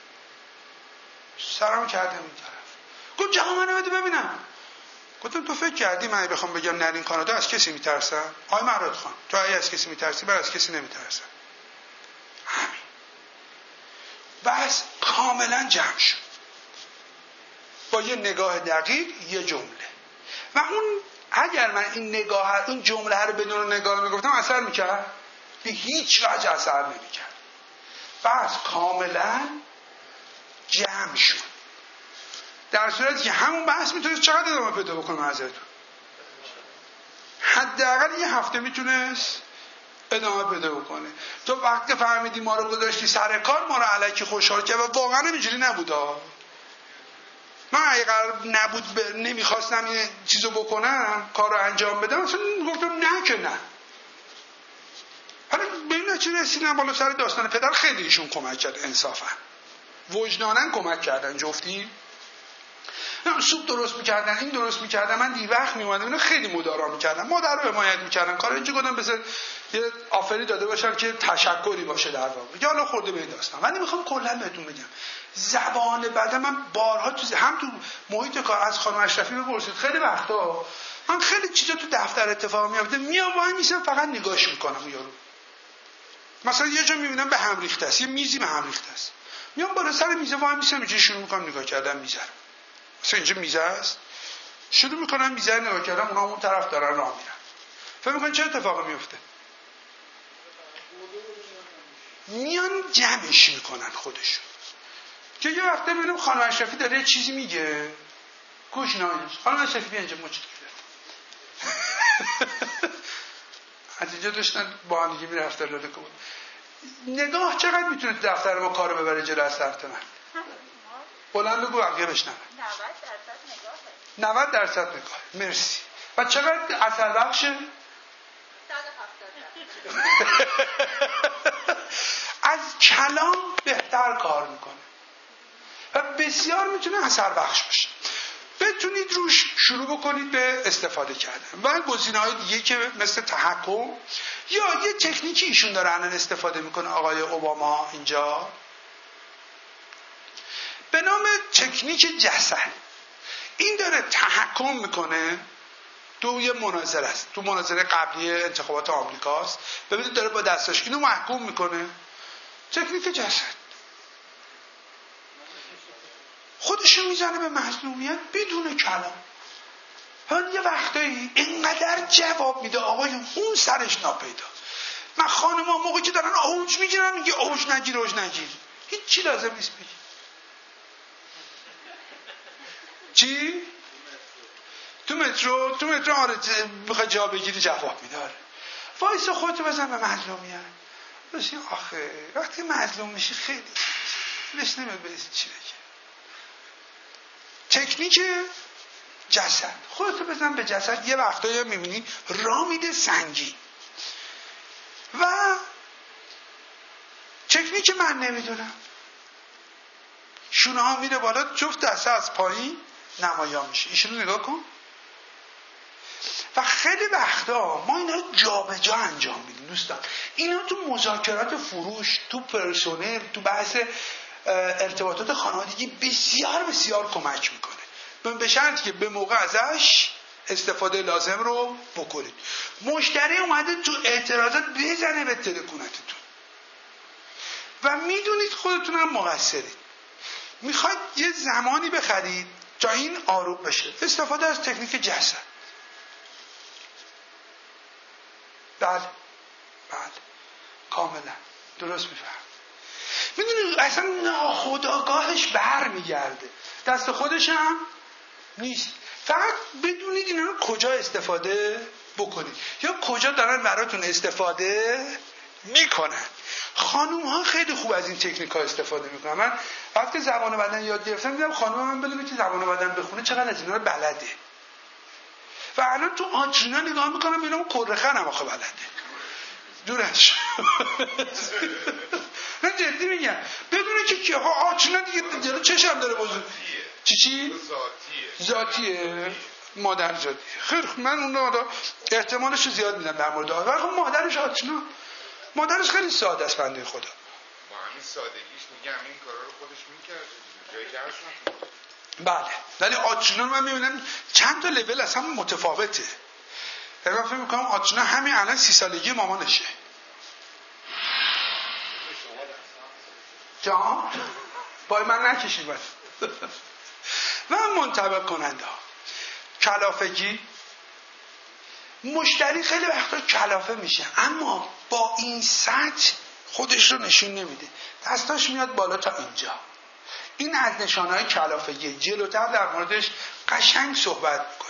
سرم کردم این طرف. گفت جواب منو بده ببینم. گفتم تو فکر کردی من بخوام بگم نرین کانادا از کسی میترسم؟ آی مراد خان تو ای از کسی میترسی؟ من از کسی نمیترسم. همین. بس کاملا جمع شد با یه نگاه دقیق یه جمله. و اون اگر من این نگاه اون جمله رو بدون نگاه میگفتم اثر میکرد؟ به هیچ وجه اثر نمیکرد. بس کاملا جمع شد، در صورتی که همون بحث میتونست چقدر ادامه پیدا بکنه معذرتون؟ حداقل یه هفته میتونست ادامه پیدا بکنه. تو وقتی فهمیدی ما رو گذاشتی سر کار ما رو الکی خوشحال کرد و واقعا اینجوری نبودا. من اگه قرار نبود ب... نمیخواستم این چیزو بکنم کار رو انجام بدم اصلا گفتم نه که نه. حالا به این نتیجه رسیدم بالا سر داستان پدر خیلی ایشون کمک کرد انصافا، وجدانن کمک کردن جفتی. سوپ درست میکردن، این درست میکردن، من دی وقت میومدم اینو خیلی مدارا میکردم، مادر رو حمایت میکردن، کار اینجا گفتم بذار یه آفری داده باشم که تشکری باشه در واقع. یا حالا خورده به این داستان. ولی میخوام کلا بهتون بگم زبان بعد من بارها تو هم تو محیط کار از خانم اشرفی بپرسید، خیلی وقتا من خیلی چیزا تو دفتر اتفاق میفته میام وای میسم فقط نگاهش میکنم یارو. مثلا یه جا میبینم به هم ریخته است، یه میزی به هم ریخته است، میام بالا سر میز وای میسم اینجوری شروع میکنم نگاه کردن میذارم. مثلا اینجا میزه است، شروع میکنم میزه نگاه کردم، اونا اون طرف دارن راه میرن. فکر میکنن چه اتفاقی میفته؟ میان جمعش میکنن خودشون. که یه وقته ببینم خانم اشرفی داره یه چیزی میگه، گوش نمیدید. خانم اشرفی بیا اینجا مچت کرد. از اینجا داشتن با هم دیگه میرفتن لاله کن. نگاه چقدر میتونه دفتر ما کارو ببره جلو از طرف من؟ بلند بگو بقیه بشنون. نود درصد نگاه. مرسی. و چقدر اثر بخشه؟ از کلام بهتر کار میکنه و بسیار میتونه اثر بخش باشه. بتونید روش شروع بکنید به استفاده کردن. و گزینه‌های دیگه که مثل تحکم یا یه تکنیکی ایشون داره الان استفاده میکنه آقای اوباما اینجا به نام تکنیک جسد. این داره تحکم میکنه. تو یه مناظره است، تو مناظره قبلی انتخابات آمریکاست، ببینید داره با دستاش اینو محکوم میکنه. تکنیک جسد خودشو میزنه به مظلومیت بدون کلام. حالا یه وقتایی اینقدر جواب میده آقایون اون سرش ناپیدا. من خانم ها موقعی که دارن اوج میگیرن میگه اوج نگیر اوج نگیر، هیچ چی لازم نیست بگی. چی؟ تو مترو تو مترو آره بخوای جا بگیری جواب میده. آره وایس خودتو بزن به مظلومیت. باشی آخه وقتی مظلوم میشی خیلی دلش نمیاد بریزی چی بگی. تکنیک جسد خودتو بزن به جسد. یه وقتایی میبینی را میده سنگی. و تکنیک من نمیدونم شونه ها میره بالا، جفت دسته از پایین نمایان میشه. ایشونو نگاه کن. و خیلی وقتا ما اینا رو جا به جا انجام میدیم دوستان. اینا تو مذاکرات فروش، تو پرسونل، تو بحث ارتباطات خانوادگی بسیار بسیار کمک میکنه، به شرطی که به موقع ازش استفاده لازم رو بکنید. مشتری اومده تو اعتراضات بزنه به تلکونتتون و میدونید خودتون هم مقصرید، میخواید یه زمانی بخرید تا این آروم بشه. استفاده از تکنیک جسد. بله بله کاملا درست میفهم. میدونی اصلا ناخودآگاهش بر میگرده، دست خودش هم نیست. فقط بدونید اینا رو کجا استفاده بکنید یا کجا دارن براتون استفاده میکنن. خانوم ها خیلی خوب از این تکنیک ها استفاده میکنن. من وقتی زبان بدن یاد گرفتم دیدم خانوم من بدونه که زبان بدن بخونه چقدر از اینا رو بلده. و الان تو آنچینا نگاه میکنم ببینم کرخن هم آخه بلده دورش. نه جدی میگم بدونه که که آنچینا دیگه جلو چشم داره بزرگ. چی چی؟ ذاتیه. ذاتیه مادر ذاتیه. خیلی من اون رو احتمالش رو زیاد میدم در مورد آن. ولی خب مادرش آنچینا مادرش خیلی ساده است بنده خدا. با همین سادگیش میگم این کارا رو خودش میکرد جای جرش نکنه. بله ولی آتشینا رو من میبینم چند تا لول اصلا متفاوته. من فکر میکنم آتشینا همین الان سی سالگی مامانشه. جان پای من نکشید باید. و منطبق کننده ها کلافگی، مشتری خیلی وقتا کلافه میشه اما با این سطح خودش رو نشون نمیده، دستاش میاد بالا تا اینجا. این از نشانهای کلافگی. جلوتر در موردش قشنگ صحبت میکنه.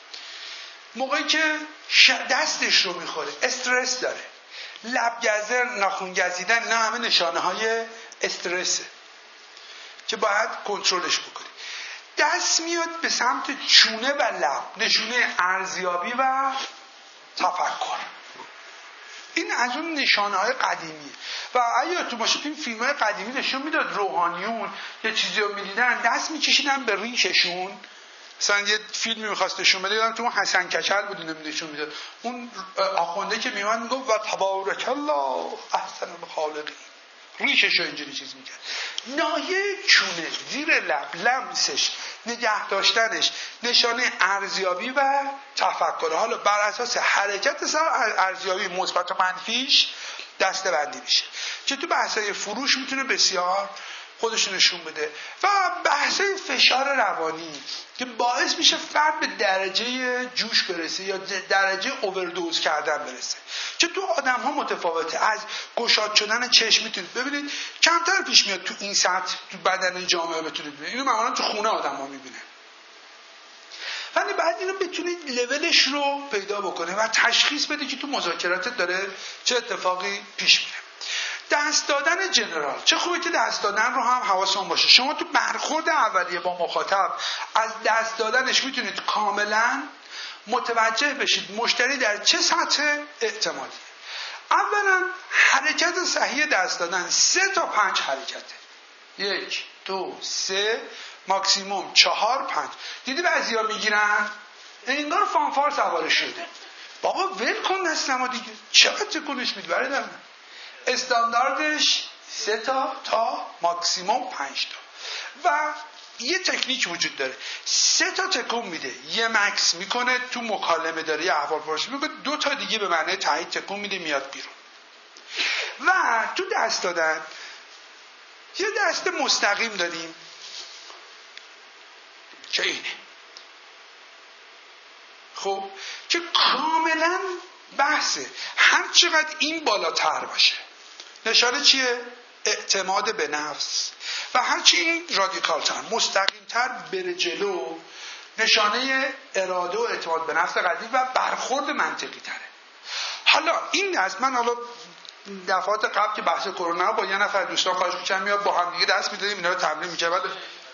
موقعی که دستش رو میخوره، استرس داره، لب گزر، ناخن گزیدن، نه همه نشانه های استرسه که باید کنترلش بکنی. دست میاد به سمت چونه و لب، نشونه ارزیابی و تفکر. این از اون نشانه های قدیمیه و اگه تو باشه این فیلم های قدیمی نشون میداد روحانیون یه چیزی رو میدیدن دست میکشیدن به ریششون. مثلا یه فیلمی میخواست نشون بده، یادم تو حسن کچل بود نشون میداد، اون آخونده که میومد میگفت و تبارک الله احسن الخالقین، ریشش رو اینجوری چیز میکرد. ناحیه چونه، زیر لب، لمسش، نگه داشتنش نشانه ارزیابی و تفکر. حالا بر اساس حرکت سر ارزیابی مثبت و منفیش دسته بندی میشه که تو بحثای فروش میتونه بسیار خودش نشون بده. و بحثای فشار روانی که باعث میشه فرد به درجه جوش برسه یا درجه اووردوز کردن برسه که تو آدم ها متفاوته. از گشاد شدن چشم میتونید ببینید کمتر پیش میاد تو این سطح تو بدن جامعه بتونید ببینید، اینو معمولا تو خونه آدم ها میبینه، ولی بعد اینو بتونید لولش رو پیدا بکنه و تشخیص بده که تو مذاکراتت داره چه اتفاقی پیش میره. دست دادن جنرال، چه خوبه که دست دادن رو هم حواسمون باشه. شما تو برخورد اولیه با مخاطب از دست دادنش میتونید کاملا متوجه بشید مشتری در چه سطح اعتمادی. اولا حرکت صحیح دست دادن سه تا پنج حرکته، یک دو سه ماکسیموم چهار پنج. دیدی بعضیا میگیرن انگار فانفار سوار شده، بابا ول کن دستمو دیگه، چقدر تکونش میدی برای من. استانداردش سه تا تا ماکسیموم پنج تا و یه تکنیک وجود داره، سه تا تکون میده، یه مکس میکنه تو مکالمه داره یه احوال پرسی میکنه، دو تا دیگه به معنی تایید تکون میده میاد بیرون. و تو دست دادن یه دست مستقیم داریم که اینه، خب که کاملا بحثه هر چقدر این بالاتر باشه نشانه چیه؟ اعتماد به نفس. و هرچی این رادیکالتر مستقیمتر بره جلو نشانه اراده و اعتماد به نفس قوی و برخورد منطقی تره. حالا این دست من حالا دفعات قبل که بحث کرونا با یه نفر دوستان خواهش می‌کردم میاد با هم دیگه دست می‌دادیم اینا رو تمرین می‌کردیم.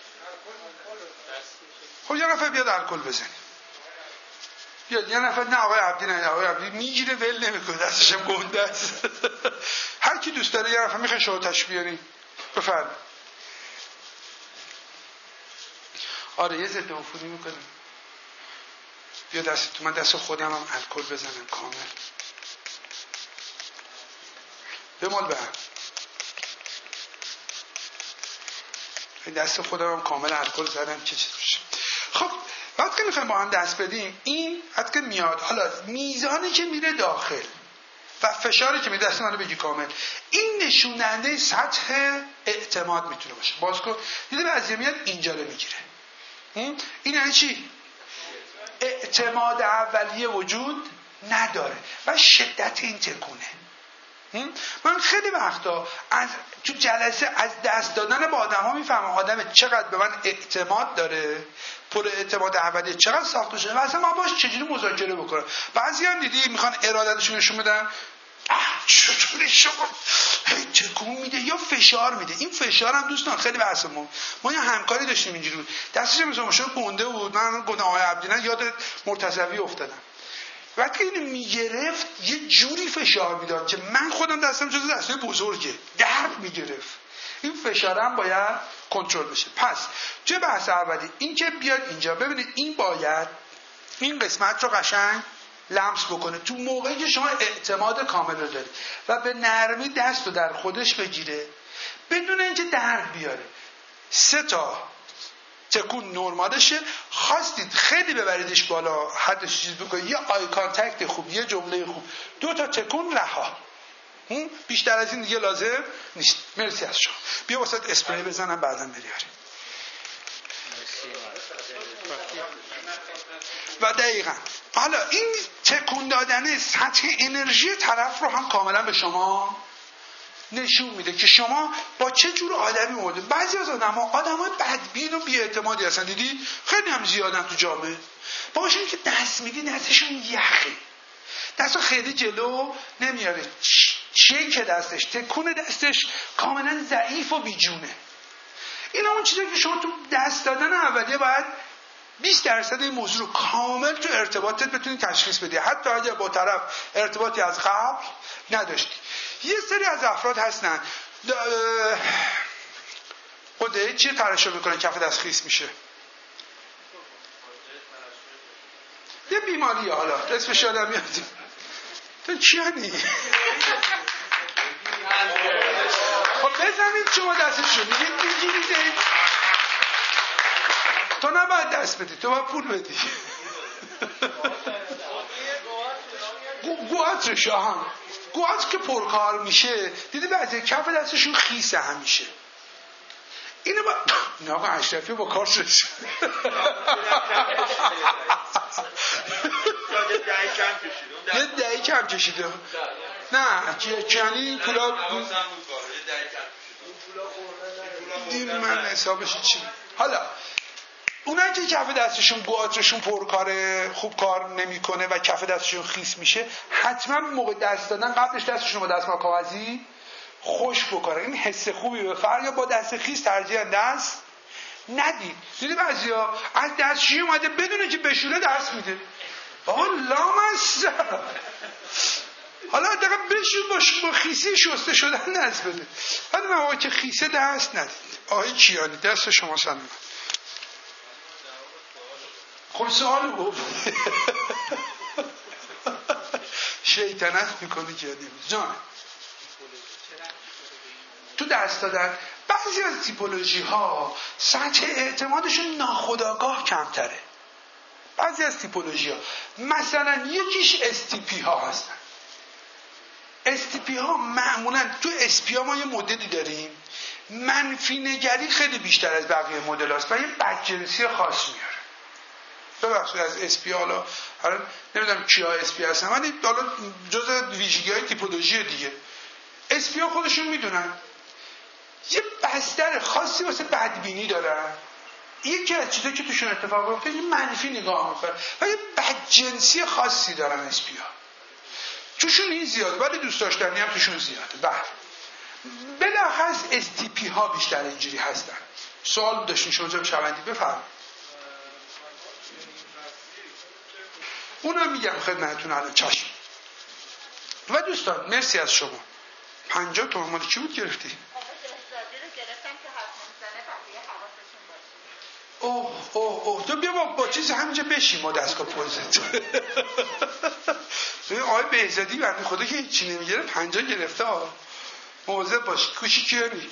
خب یه نفر بیاد الکل بزنه، بیاد یه نفر، نه آقای عبدی نه آقای عبدی میگیره ول نمیکنه دستشم گنده است. هر کی دوست داره یه نفر میخواد شما تشریح بیارین بفرمایید. آره یه ضد عفونی میکنیم، بیا دست تو، من دست خودم هم الکل بزنم کامل بمال به هم دست خودم هم کامل الکل زدم که چیز بشه. خب بعد که میخوایم با هم دست بدیم این حد که میاد، حالا میزانی که میره داخل و فشاری که میده دست منو بگی کامل، این نشوننده سطح اعتماد میتونه باشه. باز کن دیده بعضی میاد اینجا رو میگیره، این یعنی چی؟ اعتماد اولیه وجود نداره و شدت این تکونه. من خیلی وقتا از تو جلسه از دست دادن با آدم ها میفهمم آدم چقدر به من اعتماد داره، پر اعتماد اولیه چقدر ساخته شده و اصلا من باش چجوری مذاکره بکنم. بعضی هم دیدی میخوان ارادتشون نشون بدن، چطوری شما تکون میده یا فشار میده. این فشار هم دوستان خیلی بحث ما ما یه همکاری داشتیم اینجوری بود، دستش مثلا شما گنده بود، من گنده آقای عبدینه یاد مرتضوی افتادم، وقتی اینو میگرفت یه جوری فشار میداد که من خودم دستم جز دستای بزرگه درد میگرفت. این فشارم باید کنترل بشه. پس چه بحث اولی این که بیاد اینجا ببینید این باید این قسمت رو قشنگ لمس بکنه تو موقعی که شما اعتماد کامل رو دارید و به نرمی دست رو در خودش بگیره بدون اینکه درد بیاره. سه تا تکون نرمالشه، خواستید خیلی ببریدش بالا حدش چیز بکنید، یه آی کانتکت خوب، یه جمله خوب، دو تا تکون رها، اون بیشتر از این دیگه لازم نیست. مرسی از شما. بیا واسط اسپری بزنم بعداً بریاریم. و دقیقاً حالا این تکون دادن سطح انرژی طرف رو هم کاملا به شما نشون میده که شما با چه جور آدمی اومده. بعضی از آدم‌ها آدم‌های بدبین و بی‌اعتمادی هستن، دیدی خیلی هم زیادن تو جامعه. باشون که دست میدی دستشون یخه، دستو خیلی جلو نمیاره، شیک دستش، تکون دستش کاملا ضعیف و بیجونه. این اون چیزی که شما تو دست دادن اولیه باید بیست درصد این موضوع رو کامل تو ارتباطت بتونی تشخیص بدی، حتی اگر با طرف ارتباطی از قبل نداشتی. یه سری از افراد هستن خودت چیه ترشح میکنه کف دست خیس میشه؟ یه بیماریه، حالا اسمش یادم میاد. تو چی هنی؟ خب بزنید شما دستشو میگید اینجوری دید. تو نباید دست بدی، تو باید پول بدی. گوهاتش هم گوهات که پرکار میشه، دیدی بعضی کف دستشون خیسه همیشه. اینو با نه آقا اشرفی با کار شد. یه دهی کم کشیده. نه جانی پولا دیم من حسابش چی. حالا اونایی که کف دستشون گوهاتشون پرکاره، خوب کار نمیکنه و کف دستشون خیس میشه، حتما موقع دست دادن قبلش دستشون با دستمال کاغذی خوش بکنه. این حس خوبی به فرق. یا با دست خیس ترجیح دست ندید. دیدی بعضیا از دستشویی اومده بدونه که بشوره دست میده. آقا لامصب، حالا دقیقا بشور باش با خیسی شسته شدن دست بده. حالا آقا که خیسه دست ندید. آقای کیانی دست شما سلامت. خب سوالو گفت. شیطنت میکنی که جان تو دست دادن. بعضی از تیپولوژی ها سطح اعتمادشون ناخودآگاه کمتره. بعضی از تیپولوژی ها مثلا یکیش استیپی ها هستن. استیپی ها معمولا تو اسپی ها ما یه مدلی داریم منفی نگری خیلی بیشتر از بقیه مدل هاست و یه بدجنسی خاص میاره. ببخشید از اسپی ها، حالا حالا نمیدونم کیا اسپی هستن ولی حالا جز ویژگی های تیپولوژی دیگه. اسپی ها خودشون میدونن یه بستر خاصی واسه بدبینی دارن. یکی از چیزایی که توشون اتفاق افتاد یه منفی نگاه میکنن و یه بدجنسی خاصی دارن اسپی ها. توشون این زیاده ولی دوست داشتنی هم توشون زیاده. بعد بلاخص استیپی ها بیشتر اینجوری هستن. سوال داشتین شما جا شوندی بفرمایید. اونم میگم خدمتتون الان چشم. و دوستان مرسی از شما. پنجاه تومن مال چی بود گرفتی؟ اوه اوه اوه تو بیا با, با چیز همینجا بشیم ما دستگاه پوزت. آقای بهزادی بنده خدا که هیچی نمیگیره پنجاه گرفته ها. مواظب باش. کوشی کیانی؟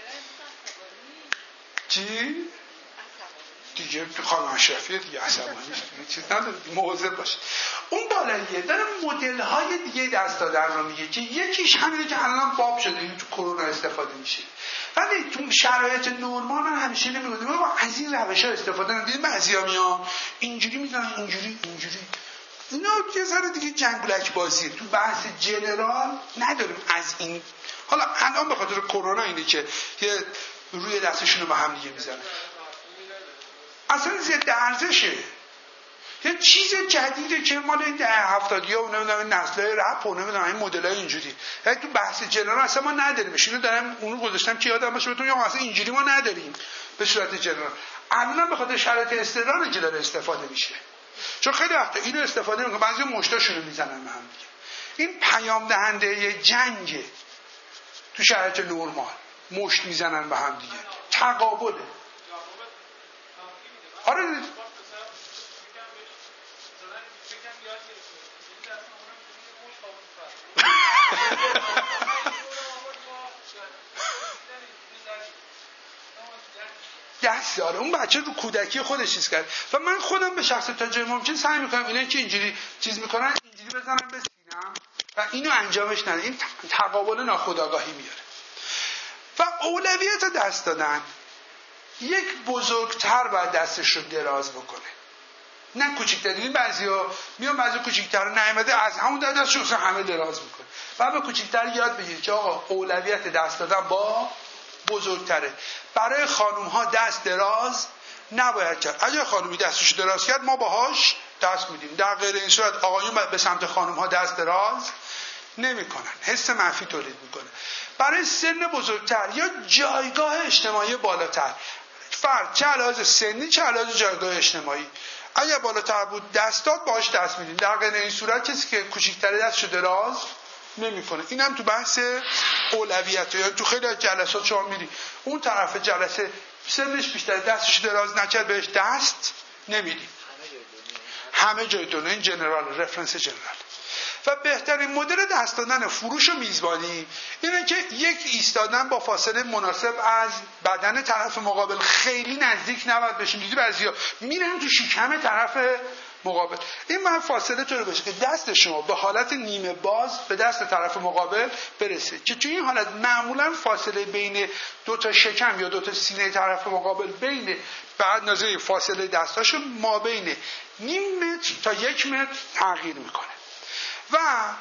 چی؟ دیگه خانم اشرفیه دیگه عصبانی چیز نداره، مواظب باش. اون بالاییه داره مدل های دیگه دست دادن رو میگه که یکیش همینه که الان باب شده این تو کرونا استفاده میشه. ولی تو شرایط نرمال من همیشه نمیگم با از این روش‌ها استفاده نمی‌کنم. بعضیا میان اینجوری میزنن اینجوری اینجوری. اینا یه ذره دیگه جنگولک بازیه. تو بحث جنرال نداریم از این. حالا الان به خاطر کرونا اینه که یه روی دستشون رو به هم دیگه میزنن. اصلا ضد ارزشه. یه چیز جدیده که مال این ده هفتادیا و نمیدونم نسل‌های رپ و نمیدونم این مدل‌های اینجوری. یعنی تو بحث جنرال اصلا ما نداریم. اینو دارم اونو گذاشتم که یادم باشه بهتون، یا اصلا اینجوری ما نداریم به صورت جنرال. الان به خاطر شرایط استقرار که داره استفاده میشه. چون خیلی وقتا اینو استفاده میکنن بعضی مشتاشونو میزنن به هم دیگه. این پیام دهنده یه جنگه. تو شرایط نرمال مشت میزنن به هم دیگه. تقابله. آره دست داره. اون بچه رو کودکی خودش چیز کرد و من خودم به شخص تا جای ممکن سعی میکنم اینا که اینجوری چیز میکنن اینجوری بزنم به سینم و اینو انجامش نده. این تقابل ناخودآگاهی میاره. و اولویت دست دادن یک بزرگتر باید دستش رو دراز بکنه، نه کوچیک‌تر. دیدین بعضیا میان بعضی کوچیک‌تر رو نیامده از همون دستشون همه دراز میکنه. و به کوچیک‌تر یاد بگیرید که آقا اولویت دست دادن با بزرگتره. برای خانوم‌ها دست دراز نباید کرد. اگر خانومی دستش دراز کرد ما باهاش دست میدیم. در غیر این صورت آقایون به سمت خانوم‌ها دست دراز نمی‌کنن، حس منفی تولید میکنه. برای سن بزرگتر یا جایگاه اجتماعی بالاتر، فرد چه لحاظ سنی چه لحاظ جایگاه اجتماعی، اگر بالاتر بود دست داد باهاش دست میدیم. در غیر این صورت کسی که کوچیک‌تر دستشو دراز نمیکنه. اینم تو بحث اولویت. یا تو خیلی از جلسات شما میری اون طرف جلسه سنش بیشتر دستش دراز نکرد بهش دست نمیدیم. همه جای دنیا این جنرال رفرنس جنرال. و بهترین مدل دست دادن فروش و میزبانی اینه که یک ایستادن با فاصله مناسب از بدن طرف مقابل، خیلی نزدیک نباید بشیم. دیدی بعضیا میرن تو شکم طرف مقابل. این من فاصله طوری باشه که دست شما به حالت نیمه باز به دست طرف مقابل برسه، که توی این حالت معمولا فاصله بین دو تا شکم یا دو تا سینه طرف مقابل بین بعد نظر فاصله دستاشو ما بین نیم متر تا یک متر تغییر میکنه. و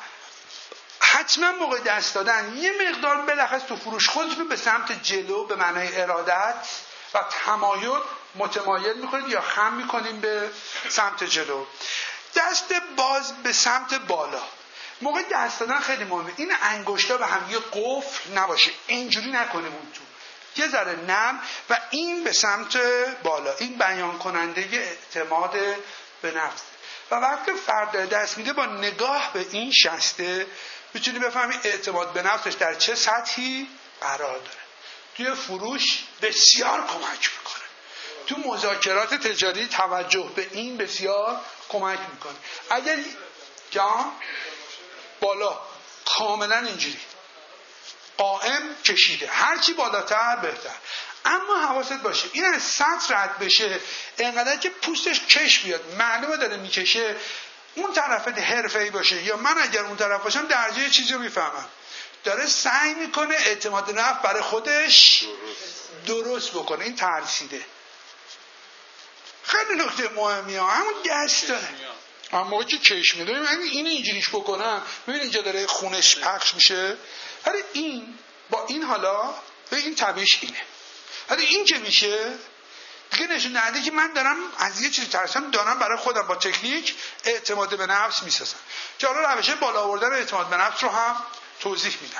حتما موقع دست دادن یه مقدار بلخص تو فروش خودتون به سمت جلو به معنای ارادت و تمایل متمایل میکنید یا خم میکنیم به سمت جلو. دست باز به سمت بالا. موقع دست دادن خیلی مهمه این انگشتا به هم یه قفل نباشه، اینجوری نکنیم اون تو، یه ذره نرم و این به سمت بالا. این بیان کننده اعتماد به نفس. و وقتی فرد دست میده با نگاه به این شسته میتونی بفهمی اعتماد به نفسش در چه سطحی قرار داره. توی فروش بسیار کمک میکنه. تو مذاکرات تجاری توجه به این بسیار کمک میکنه. اگر جان بالا کاملا اینجوری قائم کشیده، هرچی بالاتر بهتر. اما حواست باشه این از سطح رد بشه اینقدر که پوستش کش بیاد، معلومه داره میکشه. اون طرف حرفه‌ای باشه یا من اگر اون طرف باشم درجه یه چیزی رو میفهمم، داره سعی میکنه اعتماد نفس برای خودش درست بکنه. این ترسیده. خیلی نکته مهمی ها همون دست داره. اما که کش میده من این اینجوریش بکنم ببین اینجا داره خونش پخش میشه. ولی این با این حالا به این طبیعش اینه. ولی این که میشه دیگه نشون دهنده که من دارم از یه چیزی ترسم، دارم برای خودم با تکنیک اعتماد به نفس میسازم. که حالا روش بالا آوردن اعتماد به نفس رو هم توضیح میدم.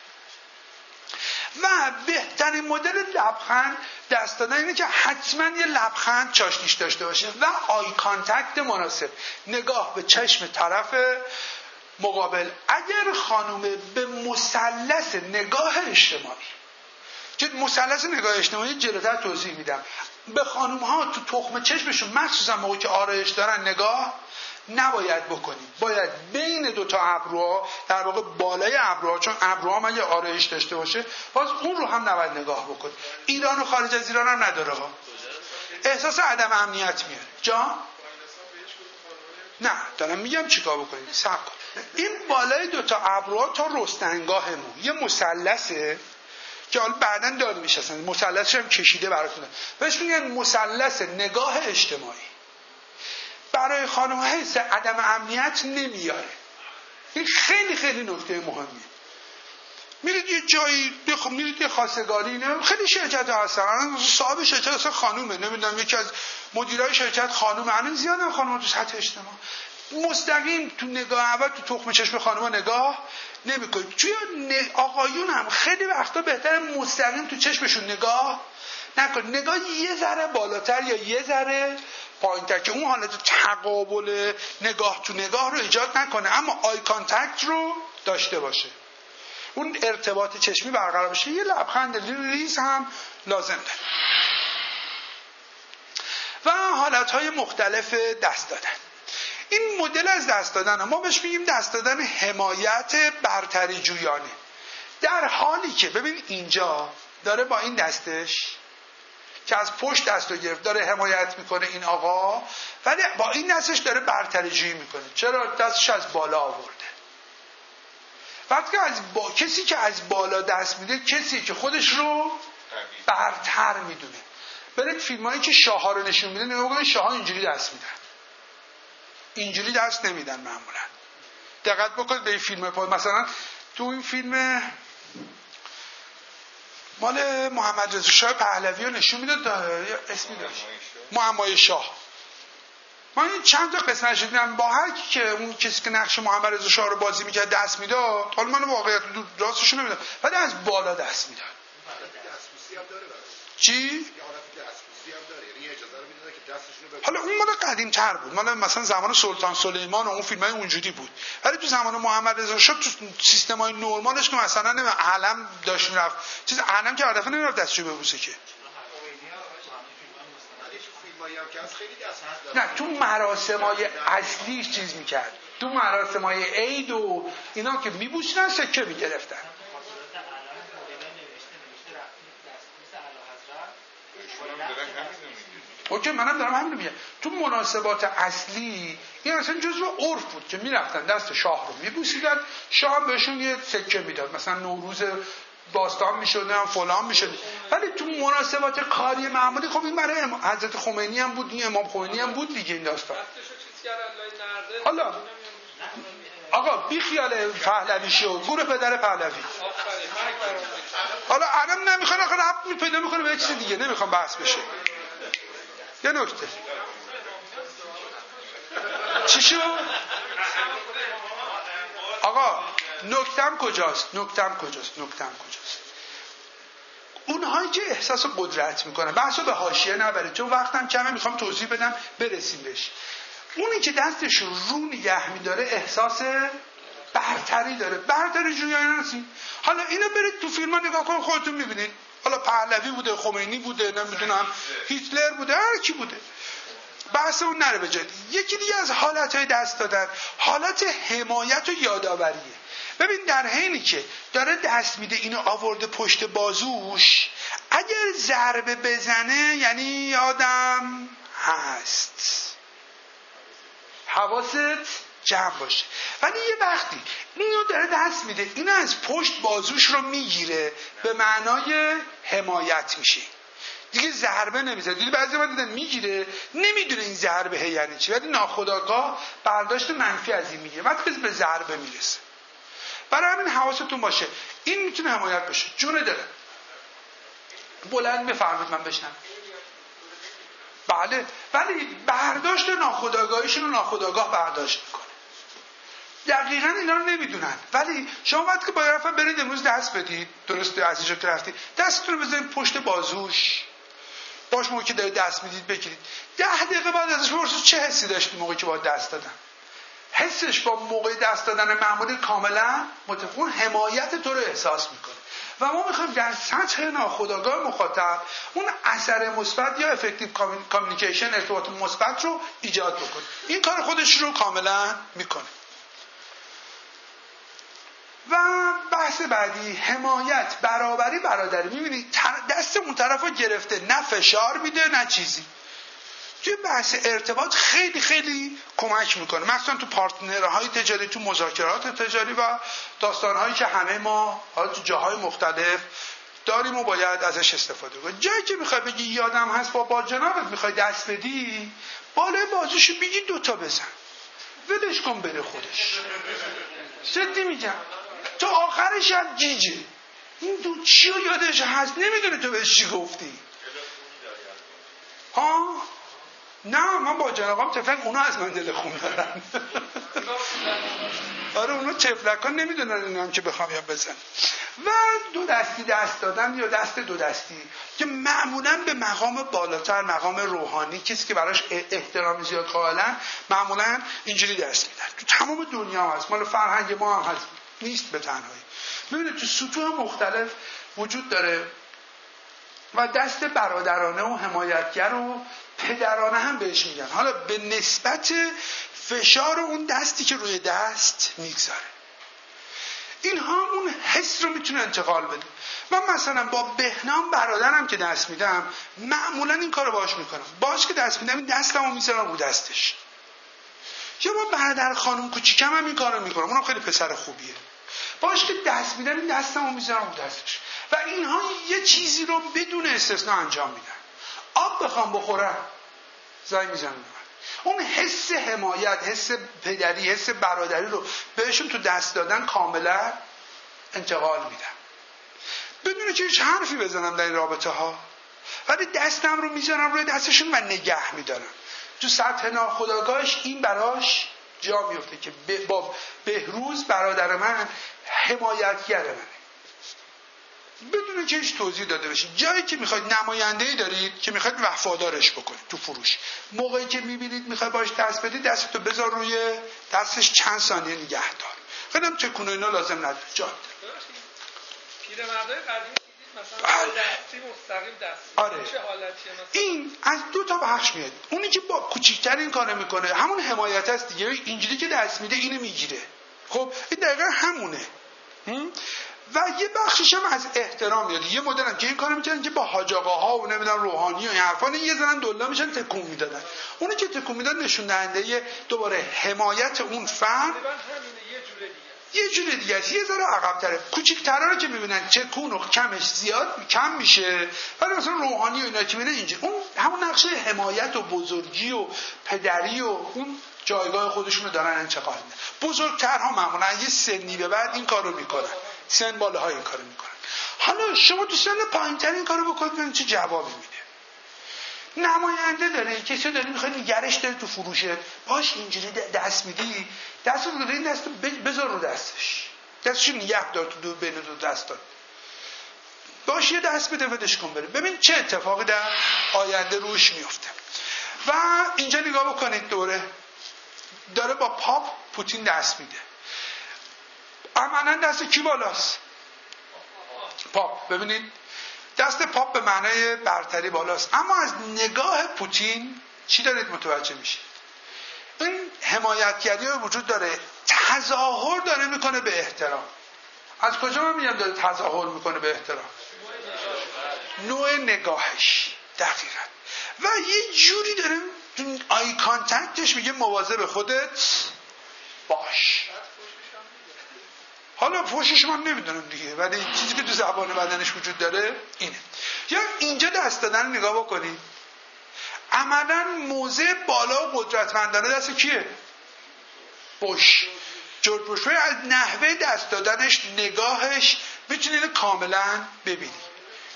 و بهترین مدل لبخند دست دادن اینه که حتما یه لبخند چاشنیش داشته باشه و آی کانتکت مناسب، نگاه به چشم طرف مقابل. اگر خانوم به مثلث نگاه اجتماعی، که مثلث نگاه اجتماعی جلوتر توضیح میدم، به خانوم ها تو تخم چشمشون مخصوصا موقعی که آرایش دارن نگاه نباید بکنیم. باید بین دو تا ابروها، در واقع بالای ابروها، چون ابروها هم اگه آرایش داشته باشه باز اون رو هم نباید نگاه بکنیم. ایران و خارج از ایران هم نداره ها. احساس عدم امنیت میاره. جان؟ نه دارم میگم چیکار بکنیم. صبر کن. این بالای دو تا ابروها تا رستنگاهمون یه مثلثه که حالا بعداً داد میشه، اصلا مثلثش هم کشیده براتون. بهش میگن مثلث نگاه اجتماعی. برای خانم ها حس عدم امنیت نمیاره. این خیلی خیلی نکته مهمیه. میرید یه جایی بخ... میرید یه خواستگاری، نه خیلی شرکت ها هستن صاحب شرکت اصلا خانومه، نمیدونم یکی از مدیرای شرکت خانومه، الان زیادن خانوما تو سطح اجتماع. مستقیم تو نگاه اول تو تخم چشم خانوما نگاه نمیکنید. توی آقایون هم خیلی وقتا بهتره مستقیم تو چشمشون نگاه نکنید. نگاه یه ذره بالاتر یا یه ذره پایین‌تر که اون حالت تقابل نگاه تو نگاه رو ایجاد نکنه، اما آی کانتکت رو داشته باشه، اون ارتباط چشمی برقرار بشه. یه لبخند ریز هم لازم داره. و حالتهای مختلف دست دادن. این مدل از دست دادن ما بهش میگیم دست دادن حمایت برتری جویانه. در حالی که ببین اینجا داره با این دستش که از پشت دست رو گرفت داره حمایت میکنه این آقا، ولی با این دستش داره برتری جویی میکنه. چرا؟ دستش از بالا آورده. وقتی از با کسی که از بالا دست میده کسی که خودش رو برتر میدونه. برید فیلمایی که شاه‌ها رو نشون میده نگاه کنید، شاه‌ها اینجوری دست میدن، اینجوری دست نمیدن معمولا. دقت بکنید به این فیلم پای مثلا تو این فیلم مال محمد رضا شاه پهلوی رو نشون میداد، اسمی داشت معمای شاه. من این چند تا قسمتش دیدم، با هر کی که اون کسی که نقش محمد رضا شاه رو بازی میکرد دست میداد، حالا من واقعیت راستش نمیدونم، ولی از بالا دست میداد. چی؟ حالا اون مال قدیم تر بود، مال مثلا زمان سلطان سلیمان و اون فیلمای اونجوری بود. ولی تو زمان محمد رضا شاه تو سیستمای نرمالش که مثلا نه علم داشت میرفت، چیز علم که عرفه نمیرفت دستشو ببوسه که. نه تو مراسمای اصلی چیز میکرد، تو مراسمای عید و اینا که میبوسیدن سکه میگرفتن. اوکی منم دارم همین رو میگم. تو مناسبات اصلی این اصلا جزو عرف بود که میرفتن دست شاه رو میبوسیدن، شاه بهشون یه سکه میداد، مثلا نوروز باستان میشد نه فلان میشد. ولی تو مناسبات کاری معمولی خب این برای ام... حضرت خمینی هم بود، این امام خمینی هم بود دیگه این داستان. حالا آقا بی خیال پهلوی شو، گور پدر پهلوی. حالا الان نمیخوان آخه ربط پیدا میکنه به چیز دیگه، نمیخوام بحث بشه. یه نکته چی شو؟ آقا نکتم کجاست؟ نکتم کجاست؟ نکتم کجاست؟ اونهایی که احساس قدرت میکنن، بحثو به حاشیه نبرید چون وقتم کمه، میخوام توضیح بدم برسیم بهش. اونی که دستش رو نگه میداره احساس برتری داره، برتری جویایی نرسید. حالا اینو برید تو فیلم ها نگاه کن خودتون میبینید، حالا پهلوی بوده، خمینی بوده، نمیدونم هیتلر بوده، هر کی بوده، بحث اون نره به جای. یکی دیگه از حالتهای دست دادن حالت حمایت و یادآوریه. ببین در حینی که داره دست میده اینو آورده پشت بازوش، اگر ضربه بزنه یعنی آدم هست، حواست جمع باشه. ولی یه وقتی اینو داره دست میده اینو از پشت بازوش رو میگیره به معنای حمایت میشه، دیگه ضربه نمیزنه. دیگه بعضی من دیدن میگیره نمیدونه این ضربه یعنی چی، ولی ناخودآگاه برداشت منفی از این میگیره، وقتی به ضربه میرسه. برای همین حواستون باشه این میتونه حمایت باشه. جونه داره بلند بفرمید من بشنم. بله، ولی برداشت ناخودآگاهیشون رو ناخودآگاه برداشت میکنه. دقیقاً اینا رو نمیدونن. ولی شما وقتی که با یه نفر برید امروز دست بدید، درسته از اینجا که رفتید دستتون رو بذارید پشت بازوش، باش موقعی که دارید دست میدید بگیرید، ده دقیقه بعد ازش بپرسید چه حسی داشتی موقعی که با دست دادن. حسش با موقع دست دادن معمولی کاملا متفاوت، حمایت تو رو احساس میکنه. و ما میخوایم در سطح ناخودآگاه مخاطب اون اثر مثبت یا افکتیو کامیونیکیشن، ارتباط مثبت رو ایجاد بکنه. این کار خودش رو کاملا میکنه. و بحث بعدی حمایت، برابری، برادری. میبینید دست اون طرف رو گرفته، نه فشار میده نه چیزی. توی بحث ارتباط خیلی خیلی کمک میکنه، مثلا تو پارتنرهای تجاری، تو مذاکرات تجاری و داستانهایی که همه ما حالا تو جاهای مختلف داریم و باید ازش استفاده کنیم. جایی که میخوای بگی یادم هست با با جنابت میخوای دست بدی، بالای بازوشو بگی دوتا بزن، ولش کن بره خودش. جدی میگم تا آخرش هم جیجه، این دو چی رو یادش هست نمیدونه تو بهش چی گفتی. ها نه من با جنابم تفلک، اونا از من دل خون دارن. آره اونا تفلکان نمیدونن اینو هم که بخوام یا بزن. و دو دستی دست دادن یا دست دو دستی که معمولا به مقام بالاتر، مقام روحانی، کسی که براش احترام زیاد قائلن، معمولا اینجوری دست میدن. تو تمام دنیا هست، مال فرهنگ ما هم هست، نیست به تنهایی. ببینید تو سطوح مختلف وجود داره و دست برادرانه و حمایتگر و پدرانه هم بهش میگن. حالا به نسبت فشار اون دستی که روی دست میگذاره، اینها اون حس رو میتونه انتقال بده. من مثلا با بهنام برادرم که دست میدم معمولا این کارو باهاش میکنم، باهاش که دست میدم این دستمو میذارم رو دستش. یا با برادر خانم کوچیکم هم این کارو میکنم، اونم خیلی پسر خوبیه. باش که دست میدم این دستمو میذارم رو دستش و اینها یه چیزی رو بدون استثناء انجام میدن. آب بخوام بخورم زنگ میزنم، اون حس حمایت، حس پدری، حس برادری رو بهشون تو دست دادن کاملا انتقال میدم بدون که هیچ حرفی بزنم در این رابطه ها، ولی دستم رو میذارم روی دستشون و نگه میدارم. تو سطح ناخودآگاهش این براش جا میفته که با بهروز برادر من حمایتگر منه بدون که هیچ توضیح داده بشه. جایی که میخواید نماینده‌ای دارید که میخواید وفادارش بکنید تو فروش، موقعی که میبینید میخواید باش دست بدید دستتو بذار روی دستش چند ثانیه نگه دار. خیلی هم چکونه اینا لازم نداره. جان پیرمردای قدیمی مثلا دستی مستقیم دست. آره. چه حالتیه مثلا؟ این از دو تا بخش میاد. اونی که با کوچیک‌تر این کارو میکنه همون حمایت است دیگه. اینجوری که دست میده اینو میگیره. خب این دقیقاً همونه. و یه بخشش هم از احترام میاد. یه مدل هم که این کارو میکنن که با حاج آقاها و نمیدونم روحانی و این حرفا یه زدن دلا میشن تکون میدادن. اونی که تکون میداد نشون دهنده دوباره حمایت اون فرد یه جور دیگه است، یه ذره عقب‌تره. کوچیک‌ترا رو که می‌بینن چکون و کمش زیاد کم میشه، ولی مثلا روحانی و اینا که می‌بینن اینجا اون همون نقش حمایت و بزرگی و پدری و اون جایگاه خودشونو دارن انتقال میدن. بزرگترها معمولا یه سنی به بعد این کارو میکنن، سن بالاها این کارو میکنن. حالا شما تو سن پایین‌تر این کارو بکنید ببینید چه جوابی میده. نماینده داره، کسی داره میخواد نگرش داره تو فروشه، باش اینجوری دست میدی، دست رو داری دست بذار رو دستش، دستش نگه دار تو دو بین دو دست دار، باش یه دست بده ودش کن بره، ببین چه اتفاقی در آینده روش میفته. و اینجا نگاه بکنید دوره داره با پاپ پوتین دست میده. عملاً دست کی بالاست؟ پاپ. ببینید دست پاپ به معنای برتری بالاست، اما از نگاه پوتین چی دارید متوجه میشید؟ این حمایتگری وجود داره، تظاهر داره میکنه به احترام. از کجا من میگم داره تظاهر میکنه به احترام؟ نوع نگاهش. دقیقاً. و یه جوری داره آی کانتکتش میگه مواظب خودت باش. حالا فوشش من نمیدونم دیگه، ولی چیزی که تو زبان بدنش وجود داره اینه. یا اینجا دست دادن نگاه بکنید، عملاً موضع بالا و قدرتمندانه دست کیه؟ بوش. جورج بوش. از نحوه دست دادنش، نگاهش میتونید کاملا ببینید.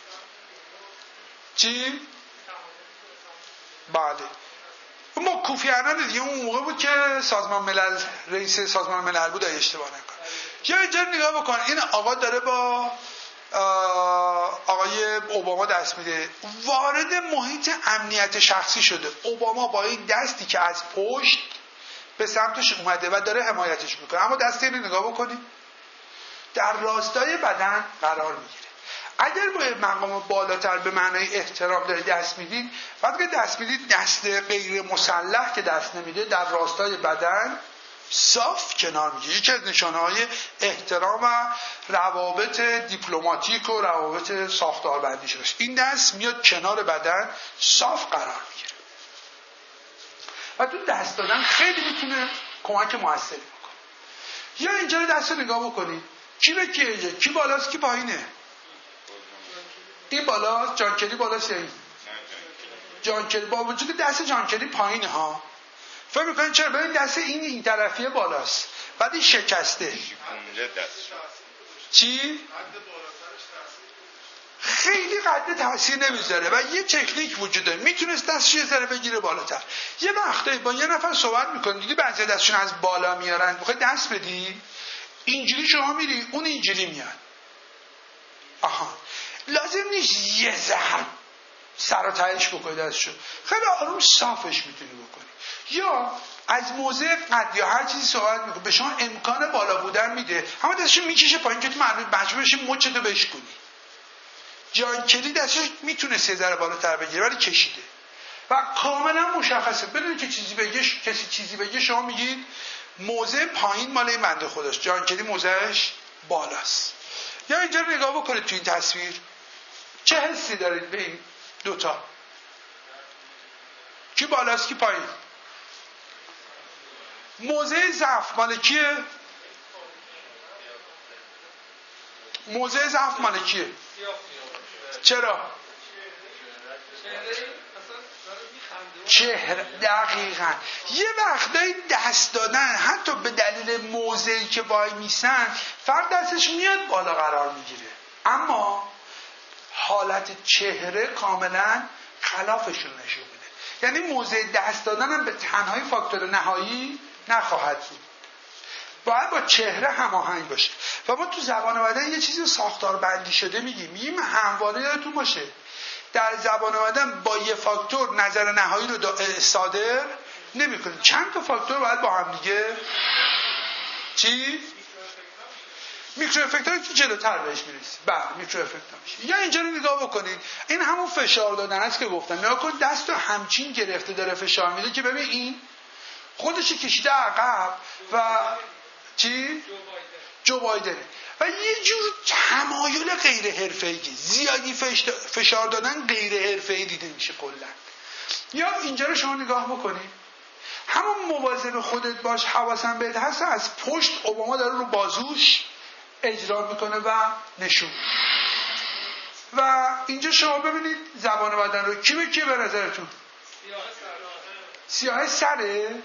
چی؟ بعده ما کوفی عنان دیگه اون موقع بود که سازمان ملل رئیس سازمان ملل بود، اشتباه نکنم. یا اینجا نگاه بکن، این آقا داره با آقای اوباما دست میده، وارد محیط امنیت شخصی شده. اوباما با این دستی که از پشت به سمتش اومده و داره حمایتش میکنه، اما دستی رو نگاه بکنید در راستای بدن قرار میگیره. اگر با مقام بالاتر به معنای احترام داره دست میدید، وقتی که دست میدید دست غیر مسلح که دست نمیده در راستای بدن صاف کنار میگه. یکی از نشانه‌های احترام و روابط دیپلماتیک و روابط ساختاربندی شده. این دست میاد کنار بدن صاف قرار میگیره و تو دست دادن خیلی میتونه کمک موثری بکنه. یا اینجا دست رو نگاه بکنید، کی به کیه اینجا؟ کی بالاست کی پایینه؟ این بالاست، جان کلی بالاست. یا این جان کلی با وجود دست جان کلی پایینه ها. فکر میکنید چرا؟ ببین دست این این طرفیه بالاست، بعد این شکسته. چی؟ خیلی قد تاثیر نمیذاره و یه تکنیک وجود داره، میتونست دستش یه ذره بگیره بالاتر. یه وقتایی با یه نفر صحبت میکنید دیدی بعضی دستشون از بالا میارن، میخوای دست بدی اینجوری شما میری اون اینجوری میاد. آها لازم نیست یه زهر سر و تهش بکنی دستشو، خیلی آروم صافش میتونی بکنی. یا از موضع قد یا هر چیزی صحبت میکنی، به شما امکان بالا بودن میده، همه دستشو میکشه پایین که تو مجبور بشی مچتو بشکنی. جان کلی دستش میتونه سه ذره بالاتر بگیره ولی کشیده و کاملا مشخصه. بدون که چیزی بگه، کسی چیزی بگه شما میگید موضع پایین مال این بنده خداست، جان کلی موضعش بالاست. یا اینجا رو نگاه بکنید تو این تصویر، چه حسی دارید به این دوتا؟ کی بالاست کی پایین؟ موضع ضعف مال کیه؟ موضع ضعف مال کیه؟ چرا؟ چهره. دقیقاً. یه وقتایی دست دادن حتی به دلیل موضعی که وای میسن فرد دستش میاد بالا قرار میگیره، اما حالت چهره کاملا خلافشون نشون میده. یعنی موضع دست دادن هم به تنهایی فاکتور نهایی نخواهد بود، باید با چهره هماهنگ باشه. و ما تو زبان بدن یه چیزی ساختار بندی شده میگیم میگیم همواره یادتون باشه در زبان بدن با یه فاکتور نظر نهایی رو صادر نمی کنیم. چند تا فاکتور باید با هم دیگه چی؟ میکرو افکت هایی که جلوتر بهش میرسیم. بله میکرو افکت ها میشه. یا اینجا رو نگاه بکنید، این همون فشار دادن است که گفتم. نگاه کن دست رو همچین گرفته داره فشار میده که ببین این خودش کشیده عقب و چی؟ جو بایدنه و یه جور تمایل غیر حرفه‌ای که زیادی فشار دادن غیر حرفه‌ای دیده میشه کلا. یا اینجا رو شما نگاه بکنید، همون مواظب خودت باش حواسم بهت هست، از پشت اوباما داره رو بازوش اجرا میکنه و نشون. و اینجا شما ببینید زبان بدن رو کی به کی به نظرتون؟ سیاه سره؟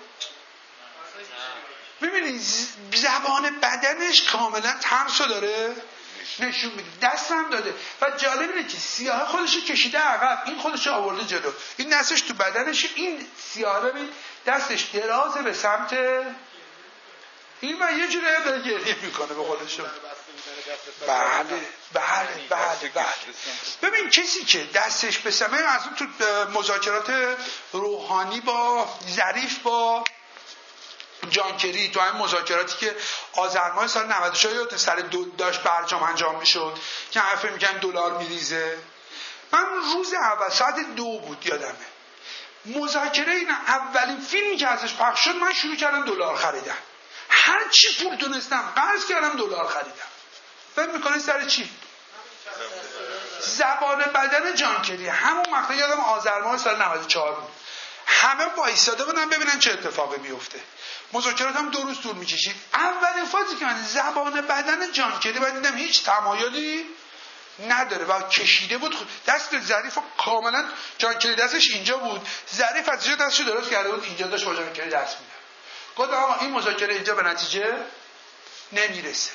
ببینید زبان بدنش کاملا تمسو داره نشون میده، دست هم داده. و جالب اینه که سیاه خودشو کشیده عقب، این خودشو آورده جلو، این دستش تو بدنش، این سیاه ببین دستش درازه به سمت این و یه جوره داره گریه میکنه به خودشو. بله بله بله بله. ببین کسی که دستش به سمت از تو مذاکرات روحانی با ظریف با جان کری، تو همین مذاکراتی که آذر ماه سال نود و شش سر دو داشت برجام انجام میشد که حرف میگن دلار میریزه، من روز اول ساعت دو بود یادمه مذاکره این اولین فیلمی که ازش پخش شد من شروع کردم دلار خریدن، هر چی پول تونستم قرض کردم دلار خریدم. فکر میکنه سر چی؟ زبان بدن جان کری. همون مقطع یادم آذر ماه سال نود و چهار بود، همه وایساده بودن ببینن چه اتفاقی میفته. مذاکرات هم دو روز طول میکشید. اولین فازی که من زبان بدن جان کری بعد دیدم هیچ تمایلی نداره و کشیده بود دست ظریف کاملا. جان کری دستش اینجا بود، ظریف از اینجا دستشو درست کرده بود اینجا داشت با جان کری دست میداد. گفتم آقا این مذاکره اینجا به نتیجه نمیرسه.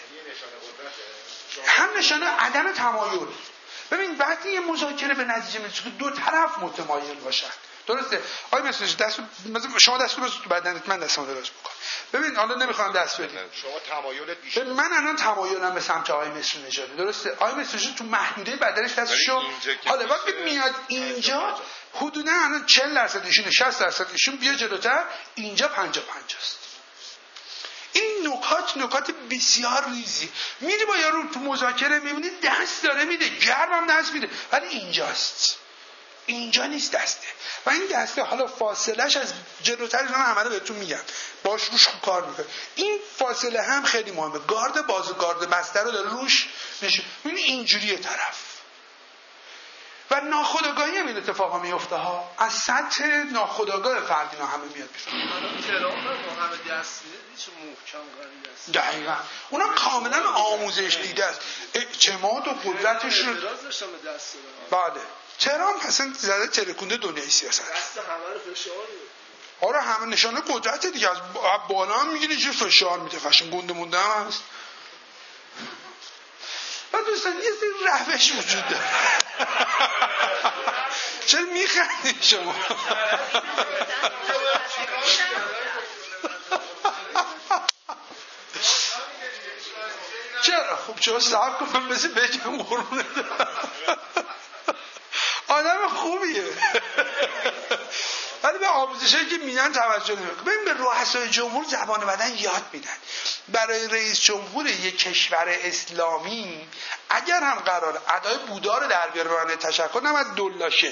هم نشانه عدم تمایل. ببین وقتی یه مذاکره به نتیجه میرسه که دو طرف متمایل باشن، درسته؟ آقای مسعود دست شما دست رو تو بدنت، من دستمو دراز بکنم. ببین حالا نمیخوام دست بدید. شما تمایلت بیشتر. من الان تمایلم به سمت آقای مسعود نژادی، درسته؟ آقای مسعود تو محدوده بدنش دستشو حالا وقتی میاد اینجا حدودا الان چهل درصد ایشون شصت درصد ایشون بیا جلوتر، اینجا پنجاه پنجاه است. این نکات نکات بسیار ریزی. میری با یارو تو مذاکره میبینی دست داره میده، گرمم دست میده، ولی اینجاست، اینجا نیست دسته. و این دسته حالا فاصلهش از جلوتر اینا همه رو بهتون میگم باش روش خوب کار میکنه. این فاصله هم خیلی مهمه. گارد بازو گارد بسته رو داره روش نشون. ببین اینجوریه طرف و ناخودآگاهی هم این اتفاقا میفته ها، از سطح ناخودآگاه فرد اینا همه میاد بیرون. حالا تهران با همه دست میده چه محکم قوی است. دقیقاً اونا کاملا آموزش دیده است، اعتماد و قدرتش رو اعتراض داشتم به دست دادن. بله تهران اصلا زده ترکونده دنیای سیاست. دست همه رو فشار میده. آره همه نشانه قدرت دیگه، از بالا هم میگیره چه فشار میده، قشنگ گنده مونده هم هست. و دوستان یه سری روش وجود داره. چرا میخندید شما؟ چرا؟ خب چرا صبر کنم بسی بگم قربونه آدم خوبیه ولی به آموزشایی که میدن توجه نمیکنه. ببین به رؤسای جمهور زبان بدن یاد میدن. برای رئیس جمهور یک کشور اسلامی اگر هم قرار ادای بودا رو در بیاره به تشکر نباید دلاشه.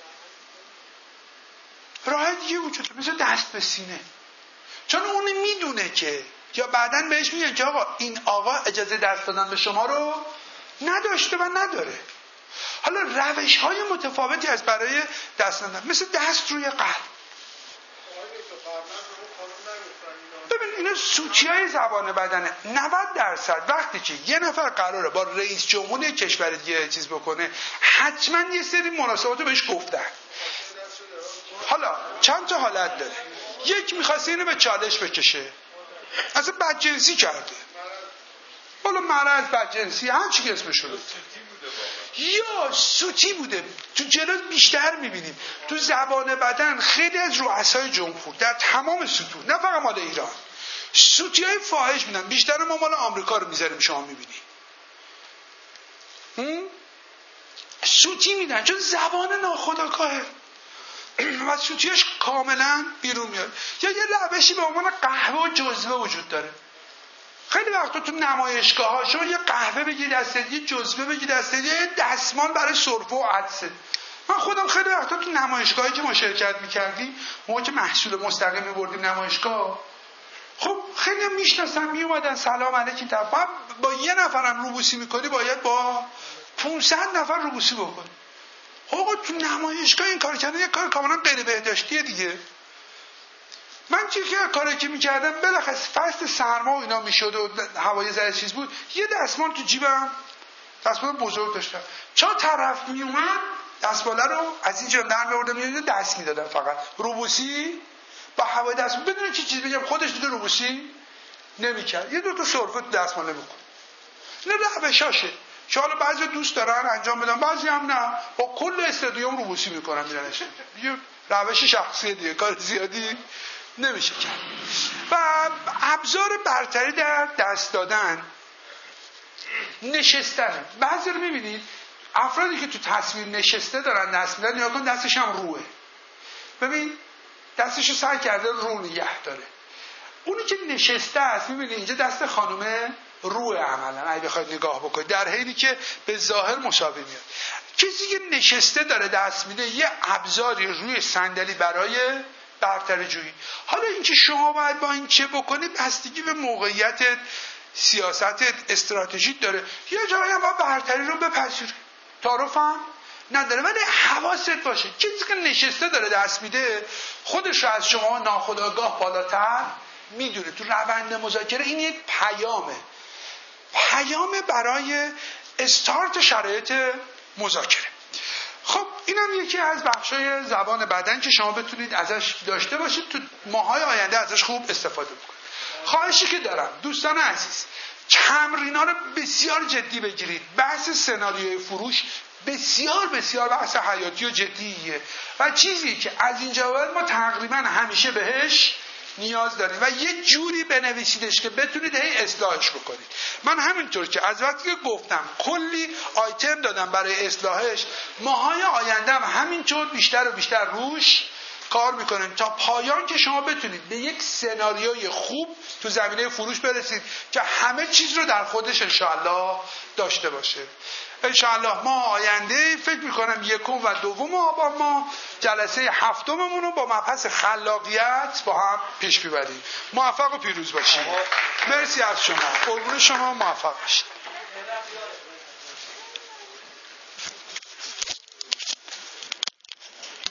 راه دیگه وجود داره مثل دست به سینه، چون اون میدونه که یا بعدن بهش میگن که آقا این آقا اجازه دست دادن به شما رو نداشته و نداره. حالا روش های متفاوتی هست برای دست دادن، مثل دست روی قلب. ببین اینا اینجا سوتیای زبان بدنه. نود درصد وقتی که یه نفر قراره با رئیس جمهور کشور دیگه چیز بکنه، حتما یه سری مناسبات رو بهش گفتن. حالا چند تا حالت داره. یک میخواسته اینو به چالش بکشه، اصلا بدجنسی کرده، حالا مرض بدجنسی هر چی که اسمش رو، یا سوتی بوده. تو جلوس بیشتر میبینیم تو زبان بدن خیلی از رؤسای جمهور در تمام سطوح، نه فقط مال ایران، سوتی های فاحش میدن. بیشتر ما مال آمریکا رو میذاریم شما میبینیم سوتی میدن، چون زبان ناخودآگاهه و سوتیش کاملا بیرون میاد. یا یه روشی به عنوان قهوه و جزوه وجود داره. خیلی وقتا تو نمایشگاه ها شما یه قهوه بگی دستت، یه جزوه بگی دستت، یه دستمال برای سرفه و عدسه. من خودم خیلی وقتا تو نمایشگاهی که ما شرکت میکردیم، موقع که محصول مستقیم میبردیم نمایشگاه، خب خیلی هم میشناسن، میومدن سلام علیکم، طرف با یه نفرم روبوسی میکنی باید با پانصد نفر روبوسی بکنی. آقا تو نمایشگاه این کار کردن یه کار کاملا غیر بهداشتیه دیگه. من چی که کاری که میکردم بالاخره فصل سرما و اینا میشد و هوای ذره چیز بود، یه دستمال تو جیبم، دستمال بزرگ داشتم، چا طرف میومد دستماله رو از اینجا در میوردم یه دست میدادم، فقط روبوسی با هوای دست، بدون چی چیز بگم خودش دیگه روبوسی نمیکرد، یه دو تا سرفه تو دستمال نمیکن. نه روشاشه. حالا بعضی دوست دارن انجام بدن، بعضی هم نه، با کل استادیوم روبوسی میکنن میرنش. یه روش شخصی دیگه، کار زیادی نمیشه کرد. و ابزار برتری در دست دادن نشستن. بعضی رو میبینید افرادی که تو تصویر نشسته دارن دست میدن، نیا کن دستش هم روه. ببین دستش رو سعی کرده رو نگه داره. اونی که نشسته است میبینید اینجا دست خانومه روه عملا اگه بخواید نگاه بکنید، در حالی که به ظاهر مساوی میاد. کسی که نشسته داره دست میده یه ابزاری روی صندلی برای برتری جویی. حالا اینکه شما باید با این چه بکنید بستگی به موقعیت، سیاست، استراتژیک داره. یه جایی هم باید برتری رو بپذیری، تعارف هم نداره، ولی حواست باشه کسی که نشسته داره دست میده خودش رو از شما ناخودآگاه بالاتر میدونه. تو روند مذاکره این یک پیامه، پیام برای استارت شرایط مذاکره. خب اینم یکی از بخشای زبان بدن که شما بتونید ازش داشته باشید، تو ماهای آینده ازش خوب استفاده بکنید. خواهشی که دارم دوستان عزیز، تمرینا رو بسیار جدی بگیرید. بحث سناریوی فروش بسیار بسیار بحث حیاتی و جدیه و چیزی که از اینجا بعد ما تقریبا همیشه بهش نیاز دارید و یه جوری بنویسیدش که بتونید هی اصلاحش بکنید. من همینطور که از وقتی که گفتم کلی آیتم دادم برای اصلاحش، ماهای آینده هم همینطور بیشتر و بیشتر روش کار میکنیم تا پایان که شما بتونید به یک سناریوی خوب تو زمینه فروش برسید که همه چیز رو در خودش انشاءالله داشته باشه. انشاءالله ما آینده فکر میکنم یکم و دوم آبان ما جلسه هفتممون رو با مبحث خلاقیت با هم پیش ببریم. موفق و پیروز باشید. مرسی از شما. قربون شما، موفق باشید.